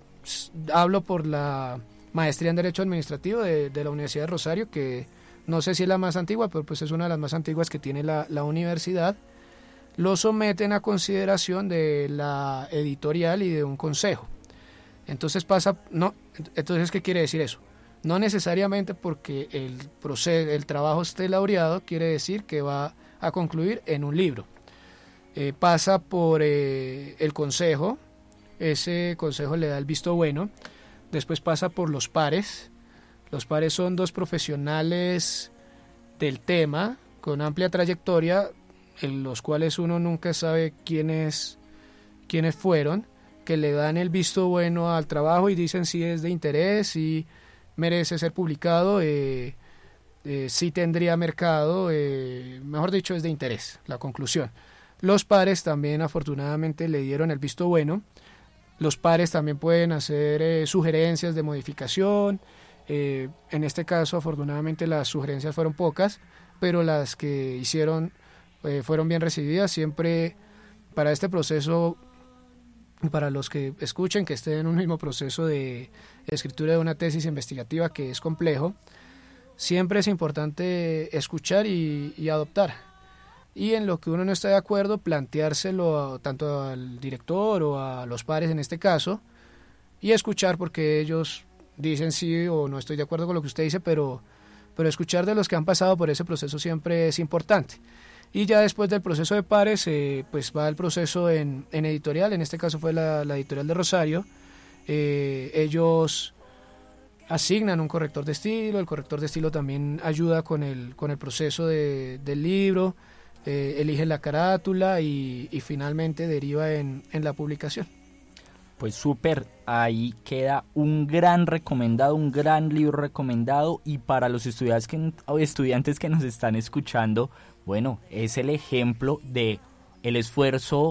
hablo por la maestría en Derecho Administrativo de, de la Universidad de Rosario, que no sé si es la más antigua, pero pues es una de las más antiguas que tiene la, la universidad, lo someten a consideración de la editorial y de un consejo. Entonces pasa, no, entonces ¿qué quiere decir eso? No necesariamente porque el proceso, el trabajo esté laureado quiere decir que va a concluir en un libro. Eh, pasa por eh, el consejo, ese consejo le da el visto bueno, después pasa por los pares. Los pares son dos profesionales del tema con amplia trayectoria, en los cuales uno nunca sabe quiénes, quiénes fueron, que le dan el visto bueno al trabajo y dicen si es de interés, si merece ser publicado, eh, eh, si tendría mercado, eh, mejor dicho es de interés, la conclusión. Los pares también afortunadamente le dieron el visto bueno. Los pares también pueden hacer eh, sugerencias de modificación. Eh, en este caso afortunadamente las sugerencias fueron pocas, pero las que hicieron Eh, fueron bien recibidas. Siempre para este proceso, para los que escuchen que estén en un mismo proceso de escritura de una tesis investigativa que es complejo, siempre es importante escuchar y, y adoptar, y en lo que uno no está de acuerdo planteárselo a, tanto al director o a los pares en este caso, y escuchar porque ellos dicen sí o no estoy de acuerdo con lo que usted dice, pero, pero escuchar de los que han pasado por ese proceso siempre es importante. Y ya después del proceso de pares, eh, pues va el proceso en, en editorial, en este caso fue la, la editorial de Rosario. Eh, ellos asignan un corrector de estilo, el corrector de estilo también ayuda con el, con el proceso de, del libro, eh, elige la carátula y, y finalmente deriva en, en la publicación. Pues súper, ahí queda un gran recomendado, un gran libro recomendado, y para los estudiantes que, estudiantes que nos están escuchando, bueno, es el ejemplo de el esfuerzo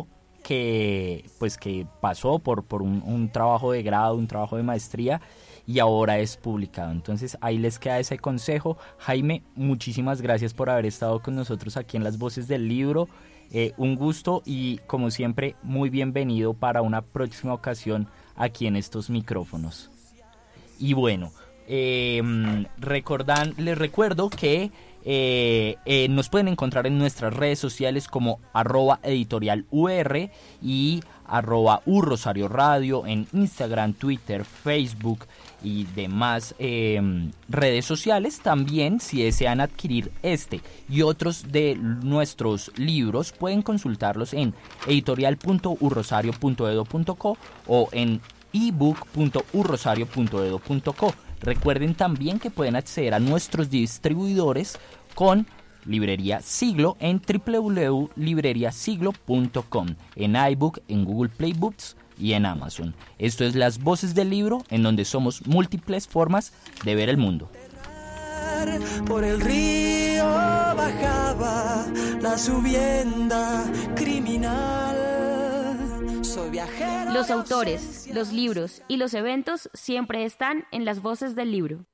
que pues que pasó por, por un, un trabajo de grado, un trabajo de maestría y ahora es publicado. Entonces ahí les queda ese consejo. Jaime, muchísimas gracias por haber estado con nosotros aquí en Las Voces del Libro. Eh, un gusto y como siempre muy bienvenido para una próxima ocasión aquí en estos micrófonos. Y bueno, eh, recordan, les recuerdo que Eh, eh, nos pueden encontrar en nuestras redes sociales como arroba editorial UR y arroba U Rosario Radio en Instagram, Twitter, Facebook y demás eh, redes sociales. También, si desean adquirir este y otros de nuestros libros, pueden consultarlos en editorial punto u rosario punto edu punto co o en ebook punto u rosario punto edu punto co. Recuerden también que pueden acceder a nuestros distribuidores con Librería Siglo en doble u doble u doble u punto librería siglo punto com, en iBook, en Google Play Books y en Amazon. Esto es Las Voces del Libro, en donde somos múltiples formas de ver el mundo. Por el río bajaba la subienda criminal. Soy viajero. Los autores, los libros y los eventos siempre están en Las Voces del Libro.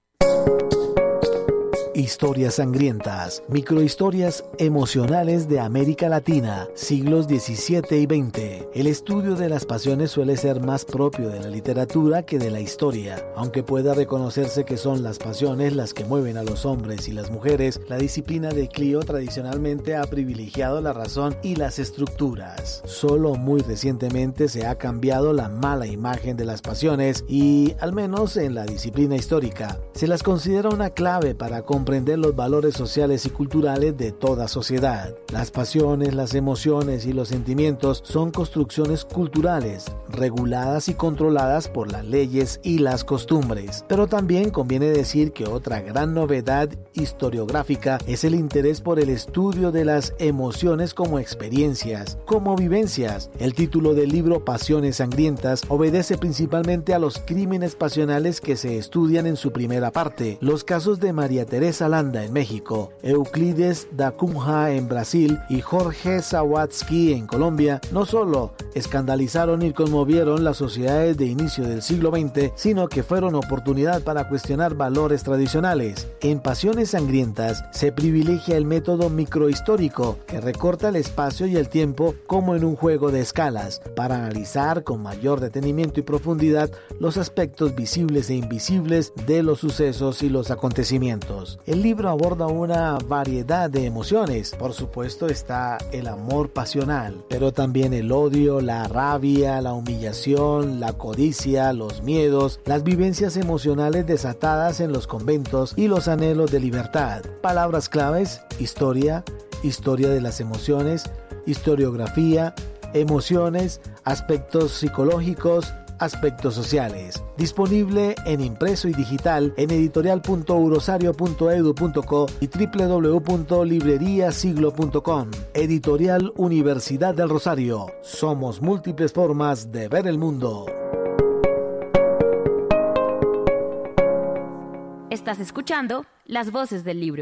Historias sangrientas, microhistorias emocionales de América Latina, siglos diecisiete y veinte. El estudio de las pasiones suele ser más propio de la literatura que de la historia. Aunque pueda reconocerse que son las pasiones las que mueven a los hombres y las mujeres, la disciplina de Clio tradicionalmente ha privilegiado la razón y las estructuras. Solo muy recientemente se ha cambiado la mala imagen de las pasiones y, al menos en la disciplina histórica, se las considera una clave para comprender comprender los valores sociales y culturales de toda sociedad. Las pasiones, las emociones y los sentimientos son construcciones culturales, reguladas y controladas por las leyes y las costumbres. Pero también conviene decir que otra gran novedad historiográfica es el interés por el estudio de las emociones como experiencias, como vivencias. El título del libro Pasiones Sangrientas obedece principalmente a los crímenes pasionales que se estudian en su primera parte, los casos de María Teresa Landa en México, Euclides da Cunha en Brasil y Jorge Sawatzki en Colombia, no solo escandalizaron y conmovieron las sociedades de inicio del siglo veinte, sino que fueron oportunidad para cuestionar valores tradicionales. En Pasiones Sangrientas se privilegia el método microhistórico, que recorta el espacio y el tiempo como en un juego de escalas, para analizar con mayor detenimiento y profundidad los aspectos visibles e invisibles de los sucesos y los acontecimientos. El libro aborda una variedad de emociones. Por supuesto está el amor pasional, pero también el odio, la rabia, la humillación, la codicia, los miedos, las vivencias emocionales desatadas en los conventos y los anhelos de libertad. Palabras claves: historia, historia de las emociones, historiografía, emociones, aspectos psicológicos, aspectos sociales. Disponible en impreso y digital en editorial punto u rosario punto edu punto co y doble u doble u doble u punto librería siglo punto com. Editorial Universidad del Rosario. Somos múltiples formas de ver el mundo. Estás escuchando Las Voces del Libro.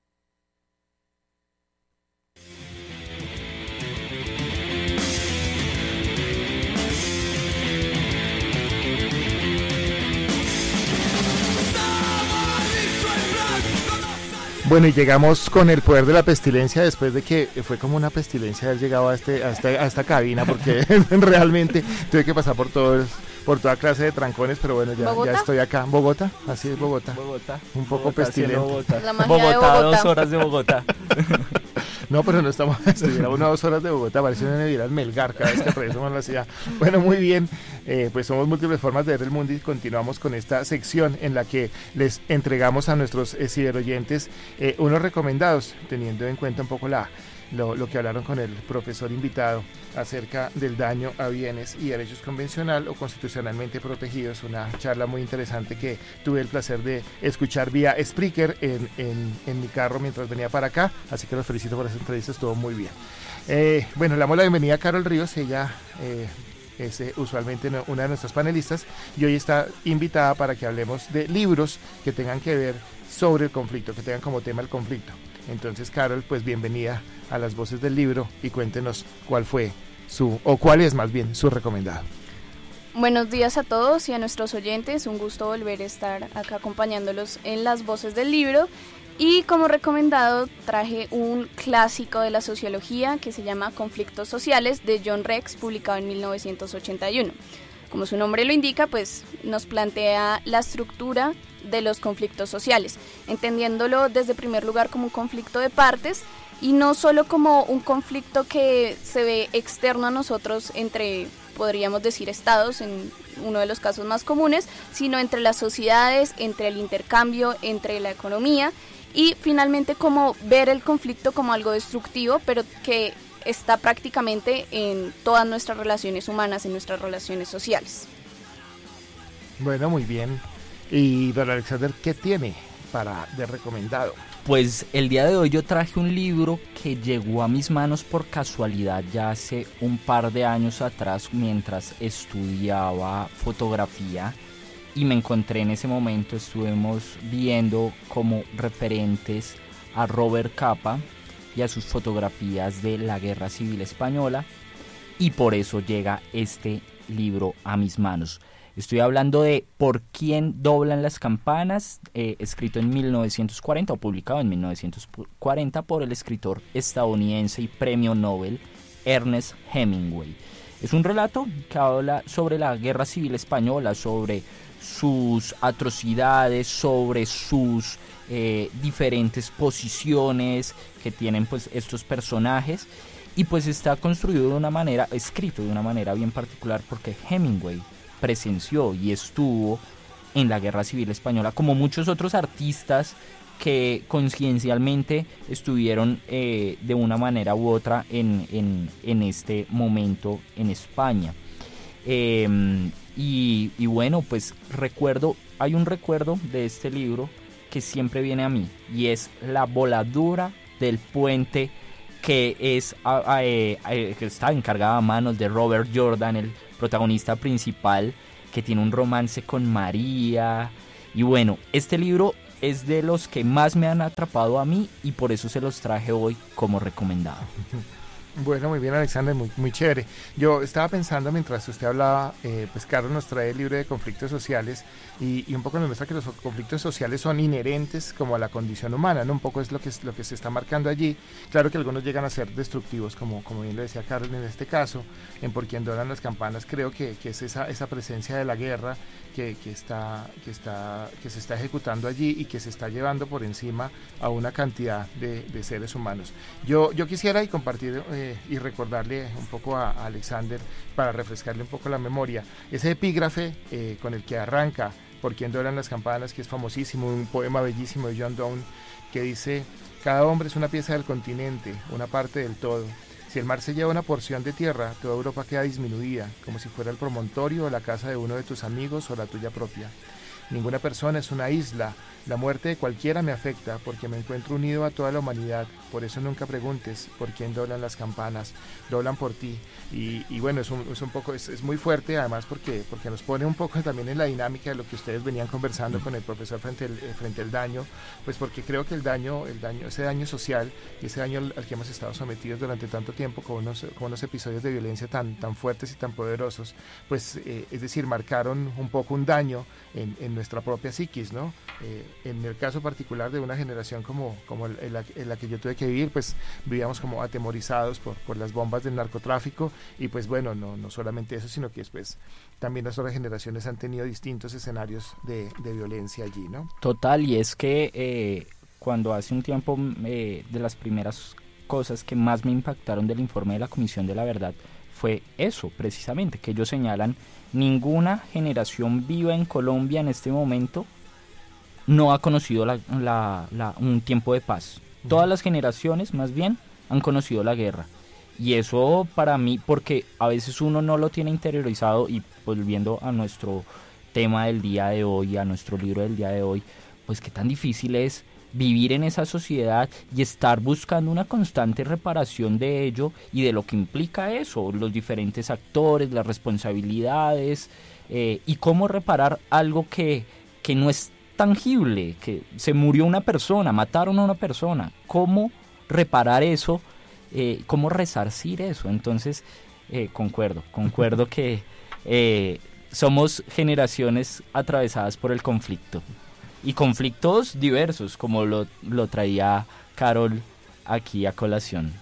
Bueno, y llegamos con El Poder de la Pestilencia, después de que fue como una pestilencia haber llegado a, este, a, este, a esta cabina, porque realmente tuve que pasar por todos, por toda clase de trancones, pero bueno, ya, ya estoy acá. ¿Bogotá? Así es, Bogotá. Bogotá. Un poco Bogotá, pestilente. Bogotá. La magia Bogotá, de Bogotá. dos horas de Bogotá. No, pero no estamos, estuviera una o dos horas de Bogotá, parece una Neviral Melgar cada vez que atravesamos la ciudad. Bueno, muy bien, eh, pues somos múltiples formas de ver el mundo y continuamos con esta sección en la que les entregamos a nuestros eh, ciberoyentes eh, unos recomendados, teniendo en cuenta un poco la lo, lo que hablaron con el profesor invitado acerca del daño a bienes y derechos convencional o constitucionalmente protegidos, una charla muy interesante que tuve el placer de escuchar vía Spreaker en, en, en mi carro mientras venía para acá, así que los felicito por esa entrevista, estuvo muy bien. Eh, bueno, le damos la bienvenida a Carol Ríos, ella eh, es eh, usualmente una de nuestras panelistas y hoy está invitada para que hablemos de libros que tengan que ver sobre el conflicto, que tengan como tema el conflicto. Entonces, Carol, pues bienvenida a Las Voces del Libro y cuéntenos cuál fue su, o cuál es más bien su recomendado. Buenos días a todos y a nuestros oyentes, un gusto volver a estar acá acompañándolos en las voces del libro. Y como recomendado traje un clásico de la sociología que se llama Conflictos Sociales, de John Rex, publicado en mil novecientos ochenta y uno. Como su nombre lo indica, pues nos plantea la estructura de los conflictos sociales, entendiéndolo desde primer lugar como un conflicto de partes y no solo como un conflicto que se ve externo a nosotros entre, podríamos decir, estados, en uno de los casos más comunes, sino entre las sociedades, entre el intercambio, entre la economía y finalmente como ver el conflicto como algo destructivo, pero que está prácticamente en todas nuestras relaciones humanas, en nuestras relaciones sociales. Bueno, muy bien. Y don Alexander, ¿qué tiene para de recomendado? Pues el día de hoy yo traje un libro que llegó a mis manos por casualidad ya hace un par de años atrás mientras estudiaba fotografía y me encontré en ese momento, estuvimos viendo como referentes a Robert Capa y a sus fotografías de la Guerra Civil Española y por eso llega este libro a mis manos. Estoy hablando de ¿Por quién doblan las campanas?, eh, escrito en mil novecientos cuarenta o publicado en mil novecientos cuarenta por el escritor estadounidense y premio Nobel Ernest Hemingway. Es un relato que habla sobre la Guerra Civil Española, sobre sus atrocidades, sobre sus eh, diferentes posiciones que tienen pues estos personajes y pues está construido de una manera, escrito de una manera bien particular porque Hemingway presenció y estuvo en la Guerra Civil Española como muchos otros artistas que conciencialmente estuvieron eh, de una manera u otra en, en, en este momento en España. Eh, y, y bueno, pues recuerdo, hay un recuerdo de este libro que siempre viene a mí y es la voladura del puente que, es, a, a, eh, a, que está encargada a manos de Robert Jordan, el protagonista principal, que tiene un romance con María. Y bueno, este libro es de los que más me han atrapado a mí y por eso se los traje hoy como recomendado. Bueno, muy bien, Alexander, muy, muy chévere. Yo estaba pensando mientras usted hablaba, eh, pues Carlos nos trae el libro de conflictos sociales y, y un poco nos muestra que los conflictos sociales son inherentes como a la condición humana, ¿no? Un poco es lo que, es, lo que se está marcando allí. Claro que algunos llegan a ser destructivos, como, como bien lo decía Carlos en este caso, en Por quién doblan las campanas. Creo que, que es esa, esa presencia de la guerra que, que, está, que, está, que se está ejecutando allí y que se está llevando por encima a una cantidad de, de seres humanos. Yo, yo quisiera y compartir... Eh, y recordarle un poco a, a Alexander para refrescarle un poco la memoria ese epígrafe eh, con el que arranca Por quién doblan las campanas, que es famosísimo, un poema bellísimo de John Donne que dice: cada hombre es una pieza del continente, una parte del todo. Si el mar se lleva una porción de tierra, toda Europa queda disminuida, como si fuera el promontorio o la casa de uno de tus amigos o la tuya propia. Ninguna persona es una isla. La muerte de cualquiera me afecta porque me encuentro unido a toda la humanidad. Por eso nunca preguntes por quién doblan las campanas. Doblan por ti. Y, y bueno, es un, es un poco, es, es muy fuerte además porque, porque nos pone un poco también en la dinámica de lo que ustedes venían conversando con el profesor frente al, frente al daño. Pues porque creo que el daño, el daño, ese daño social y ese daño al, al que hemos estado sometidos durante tanto tiempo con unos, con unos episodios de violencia tan, tan fuertes y tan poderosos, pues eh, es decir, marcaron un poco un daño en, en nuestra propia psiquis, ¿no? Eh, en el caso particular de una generación como, como en, la, en la que yo tuve que vivir, pues vivíamos como atemorizados por, por las bombas del narcotráfico y pues bueno, no, no solamente eso, sino que después también las otras generaciones han tenido distintos escenarios de, de violencia allí, ¿no? Total, y es que eh, cuando hace un tiempo eh, de las primeras cosas que más me impactaron del informe de la Comisión de la Verdad fue eso, precisamente, que ellos señalan: ninguna generación viva en Colombia en este momento no ha conocido la, la, la, un tiempo de paz. Todas las generaciones, más bien, han conocido la guerra. Y eso para mí, porque a veces uno no lo tiene interiorizado, y volviendo a nuestro tema del día de hoy, a nuestro libro del día de hoy, pues qué tan difícil es vivir en esa sociedad y estar buscando una constante reparación de ello y de lo que implica eso, los diferentes actores, las responsabilidades, eh, y cómo reparar algo que, que no es tangible, que se murió una persona, mataron a una persona, cómo reparar eso, eh, cómo resarcir eso. Entonces eh, concuerdo, concuerdo que eh, somos generaciones atravesadas por el conflicto. Y conflictos diversos, como lo, lo traía Carol aquí a colación.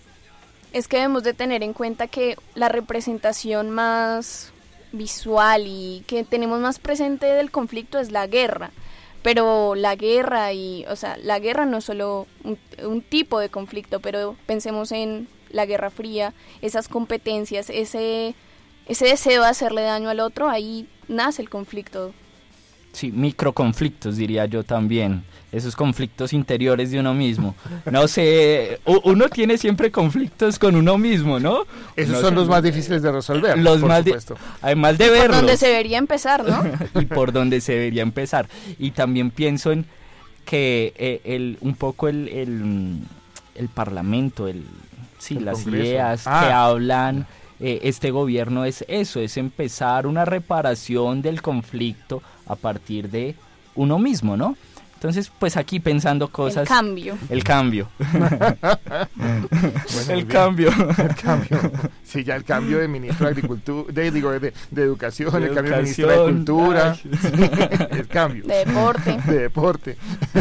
Es que debemos de tener en cuenta que la representación más visual y que tenemos más presente del conflicto es la guerra. Pero la guerra y, o sea, la guerra no es solo un, un tipo de conflicto, pero pensemos en la Guerra Fría, esas competencias, ese, ese deseo de hacerle daño al otro, ahí nace el conflicto. Sí, microconflictos diría yo también, esos conflictos interiores de uno mismo. No sé, uno tiene siempre conflictos con uno mismo, ¿no? Esos no son sé, los más difíciles de resolver, los por más supuesto. De, además de verlos. Por donde se debería empezar, ¿no? Y por donde se debería empezar. Y también pienso en que eh, el, un poco el, el, el parlamento, el, sí, el las Congreso. ideas Ah. que hablan... Eh, este gobierno es eso, es empezar una reparación del conflicto a partir de uno mismo, ¿no? Entonces, pues aquí pensando cosas... El cambio. El cambio. Bueno, el cambio. El cambio. Sí, ya el cambio de ministro de Agricultura, de, digo, de, de Educación, De el cambio de ministro educación. de Cultura, Ay. sí, el cambio. De deporte. De deporte.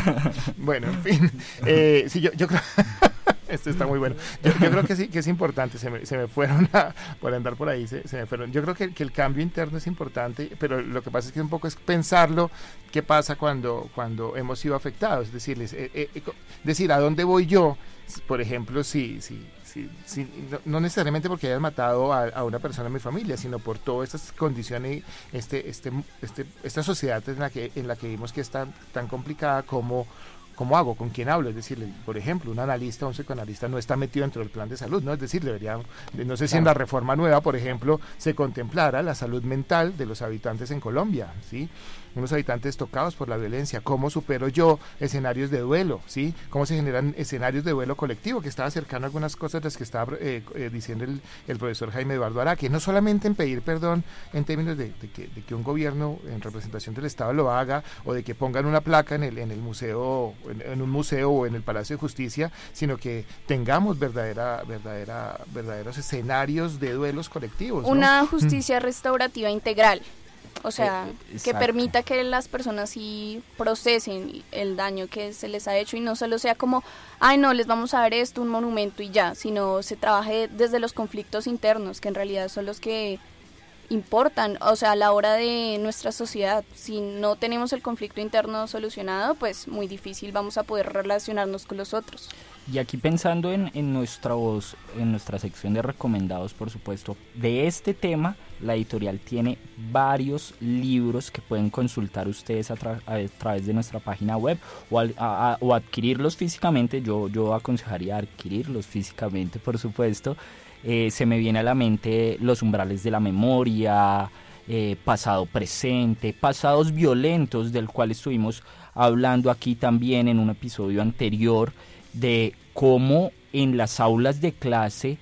Bueno, en fin. Eh, sí, yo, yo creo... Esto está muy bueno. Yo, yo creo que sí, que es importante. Se me, se me fueron a, por andar por ahí, se, se me fueron. Yo creo que, que el cambio interno es importante, pero lo que pasa es que un poco es pensarlo, qué pasa cuando, cuando hemos sido afectados. Es decir, es, eh, eh, decir, ¿a dónde voy yo? Por ejemplo, si, si, si, si no, no necesariamente porque hayas matado a, a una persona en mi familia, sino por todas estas condiciones, este, este, este, esta sociedad en la que, en la que vimos que es tan, tan complicada como... ¿Cómo hago? ¿Con quién hablo? Es decir, por ejemplo, un analista o un psicoanalista no está metido dentro del plan de salud, ¿no? Es decir, debería, no sé si en la reforma nueva, por ejemplo, se contemplara la salud mental de los habitantes en Colombia, ¿sí? Unos habitantes tocados por la violencia, ¿cómo supero yo escenarios de duelo, ¿sí? ¿Cómo se generan escenarios de duelo colectivo? Que estaba cercano a algunas cosas de las que estaba eh, eh, diciendo el, el profesor Jaime Eduardo Araque, no solamente en pedir perdón en términos de, de, que, de que un gobierno en representación del Estado lo haga, o de que pongan una placa en el, en el museo, en, en un museo o en el Palacio de Justicia, sino que tengamos verdadera, verdadera, verdaderos escenarios de duelos colectivos, ¿no? Una justicia restaurativa integral. O sea, Eh, que permita que las personas sí procesen el daño que se les ha hecho y no solo sea como, ay no, les vamos a dar esto, un monumento y ya, sino se trabaje desde los conflictos internos, que en realidad son los que importan, o sea, a la hora de nuestra sociedad. Si no tenemos el conflicto interno solucionado, pues muy difícil vamos a poder relacionarnos con los otros. Y aquí pensando en, en, nuestros, en nuestra sección de recomendados, por supuesto, de este tema, la editorial tiene varios libros que pueden consultar ustedes a, tra a través de nuestra página web o, al, a, a, o adquirirlos físicamente. Yo, yo aconsejaría adquirirlos físicamente, por supuesto. Eh, se me viene a la mente Los umbrales de la memoria, eh, pasado presente, pasados violentos, del cual estuvimos hablando aquí también en un episodio anterior, de cómo en las aulas de clase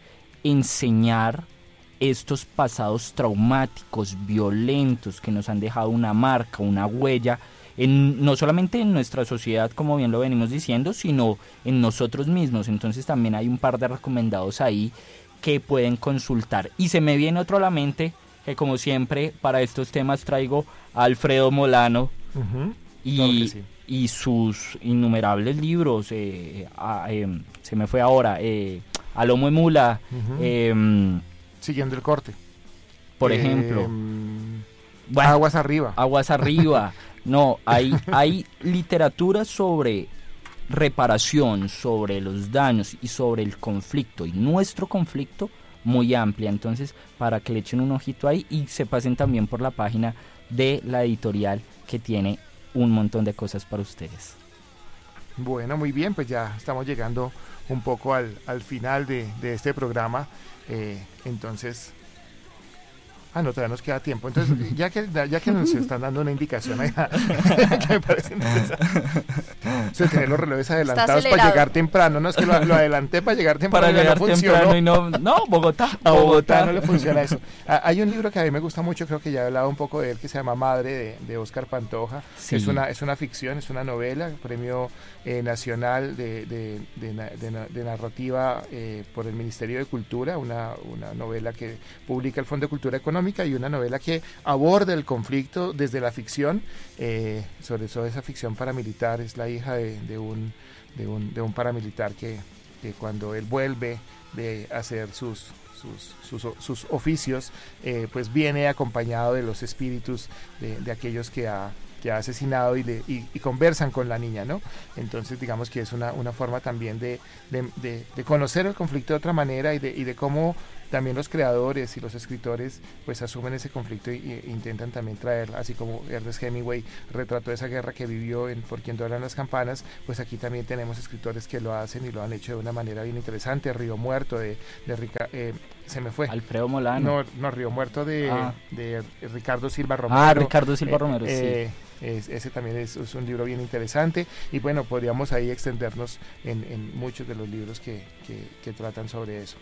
enseñar estos pasados traumáticos, violentos, que nos han dejado una marca, una huella, en, no solamente en nuestra sociedad, como bien lo venimos diciendo, sino en nosotros mismos. Entonces también hay un par de recomendados ahí que pueden consultar. Y se me viene otro a la mente, que como siempre para estos temas traigo a Alfredo Molano. Uh-huh. y, claro que sí. y sus innumerables libros, eh, a, eh, se me fue ahora, eh, A lomo de mula, Uh-huh. eh, Siguiendo el corte. por Eh, ejemplo. Bueno, Aguas arriba. Aguas arriba. No, hay, hay literatura sobre reparación, sobre los daños y sobre el conflicto y nuestro conflicto muy amplia. Entonces, para que le echen un ojito ahí y se pasen también por la página de la editorial, que tiene un montón de cosas para ustedes. Bueno, muy bien, pues ya estamos llegando un poco al, al final de, de este programa. Eh, entonces, Ah, no, todavía nos queda tiempo. Entonces, ya que ya que nos están dando una indicación ahí, que me parece interesante. O sea, tener los relojes adelantados para llegar temprano. No, es que lo, lo adelanté para llegar temprano. Para llegar no temprano y no, no, Bogotá. A Bogotá, Bogotá no le funciona eso. Ah, hay un libro que a mí me gusta mucho, creo que ya he hablado un poco de él, que se llama Madre, de, de Óscar Pantoja. Sí. Es una es una ficción, es una novela, premio eh, nacional de, de, de, de, de narrativa eh, por el Ministerio de Cultura, una, una novela que publica el Fondo de Cultura Económica, y una novela que aborda el conflicto desde la ficción, eh, sobre todo esa ficción paramilitar. Es la hija de, de, un, de, un, de un paramilitar que, que cuando él vuelve de hacer sus, sus, sus, sus oficios, eh, pues viene acompañado de los espíritus de, de aquellos que ha que ha asesinado y, de, y, y conversan con la niña, ¿no? Entonces digamos que es una, una forma también de, de, de, de conocer el conflicto de otra manera y de, y de cómo también los creadores y los escritores pues asumen ese conflicto e intentan también traer, así como Ernest Hemingway retrató esa guerra que vivió en Por quien duelan las campanas, pues aquí también tenemos escritores que lo hacen y lo han hecho de una manera bien interesante. Río Muerto de, de Rica, eh, se me fue. Alfredo Molano. No, no Río Muerto de, ah. de Ricardo Silva Romero. Ah, Ricardo Silva eh, Romero, eh, sí. Es, ese también es, es un libro bien interesante y bueno, podríamos ahí extendernos en, en muchos de los libros que, que, que tratan sobre eso.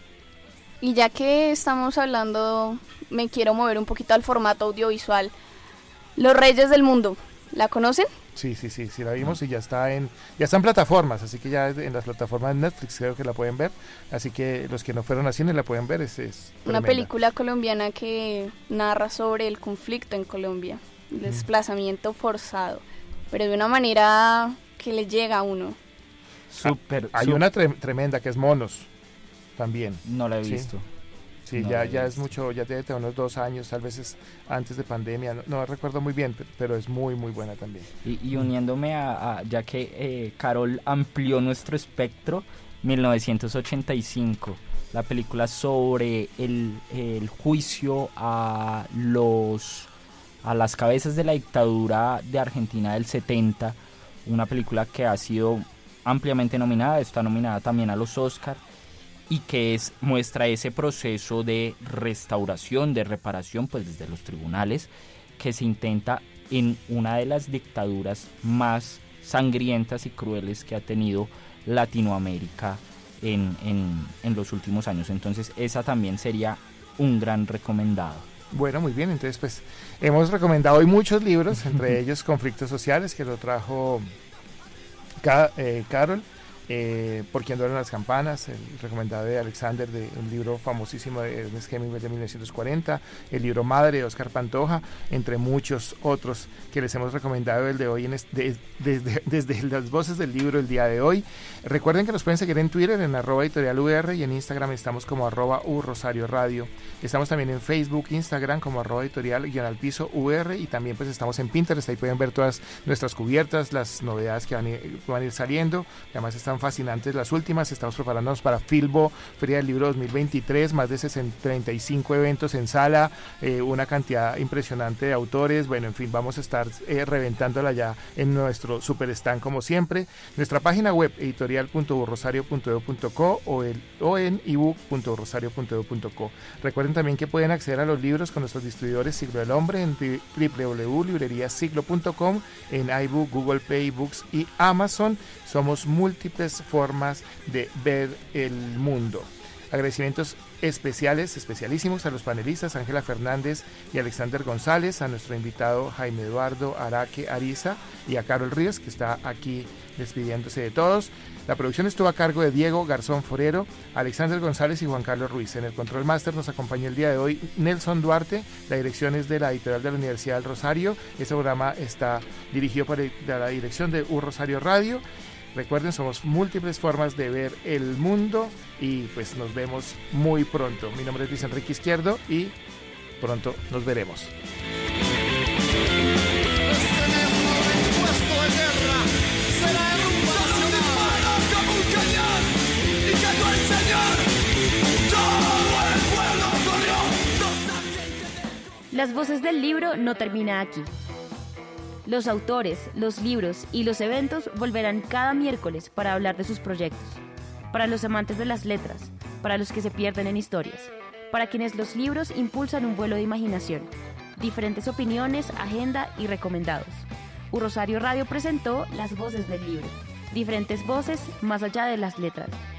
Y ya que estamos hablando, me quiero mover un poquito al formato audiovisual. Los Reyes del Mundo, ¿la conocen? Sí, sí, sí, sí la vimos y ya está en ya está en plataformas, así que ya en las plataformas de Netflix creo que la pueden ver, así que los que no fueron a cine la pueden ver. Es, es una película colombiana que narra sobre el conflicto en Colombia, el desplazamiento forzado, pero de una manera que le llega a uno. Súper. Hay super. una tre tremenda que es Monos también. No la he ¿sí? visto. Sí, no ya, ya es mucho, ya debe tener unos dos años, tal vez es antes de pandemia, no, no recuerdo muy bien, pero es muy, muy buena también. Y, y uniéndome a, a ya que eh, Carol amplió nuestro espectro, mil novecientos ochenta y cinco, la película sobre el, el juicio a los a las cabezas de la dictadura de Argentina del setenta, una película que ha sido ampliamente nominada, está nominada también a los Oscar, y que es, muestra ese proceso de restauración, de reparación, pues desde los tribunales, que se intenta en una de las dictaduras más sangrientas y crueles que ha tenido Latinoamérica en, en, en los últimos años. Entonces esa también sería un gran recomendado. Bueno, muy bien, entonces pues hemos recomendado hoy muchos libros, entre ellos Conflictos Sociales, que lo trajo Ca eh, Carol, eh, Por quien duelen las campanas, el recomendado de Alexander, de un libro famosísimo de Ernest Hemingway de mil novecientos cuarenta, el libro Madre de Óscar Pantoja, entre muchos otros que les hemos recomendado el de hoy en este, de, de, desde las voces del libro el día de hoy. Recuerden que nos pueden seguir en Twitter en arroba editorial U R y en Instagram estamos como arroba U Rosario Radio. Estamos también en Facebook, Instagram como arroba editorial guión al piso U R, y también pues estamos en Pinterest, ahí pueden ver todas nuestras cubiertas, las novedades que van a ir, van a ir saliendo. Además están fascinantes las últimas. Estamos preparándonos para Filbo, Feria del Libro dos mil veintitrés, más de treinta y cinco eventos en sala, eh, una cantidad impresionante de autores. Bueno, en fin, vamos a estar eh, reventándola ya en nuestro super stand como siempre. Nuestra página web editorial punto u rosario punto e d u punto co o, el, o en ebook punto u rosario punto e d u punto co. Recuerden también que pueden acceder a los libros con nuestros distribuidores Siglo del Hombre en w w w punto librería siglo punto com, en iBook, Google Play Books y Amazon. Somos múltiples formas de ver el mundo. Agradecimientos especiales, especialísimos a los panelistas Ángela Fernández y Alexander González, a nuestro invitado Jaime Eduardo Araque Ariza y a Carol Ríos, que está aquí despidiéndose de todos. La producción estuvo a cargo de Diego Garzón Forero, Alexander González y Juan Carlos Ruiz. En el Control Master nos acompañó el día de hoy Nelson Duarte. La dirección es de la editorial de la Universidad del Rosario. Este programa está dirigido por la dirección de U Rosario Radio. Recuerden, somos múltiples formas de ver el mundo y pues nos vemos muy pronto. Mi nombre es Luis Enrique Izquierdo y pronto nos veremos. Las voces del libro no termina aquí. Los autores, los libros y los eventos volverán cada miércoles para hablar de sus proyectos. Para los amantes de las letras, para los que se pierden en historias, para quienes los libros impulsan un vuelo de imaginación. Diferentes opiniones, agenda y recomendados. U Rosario Radio presentó Las Voces del Libro. Diferentes voces más allá de las letras.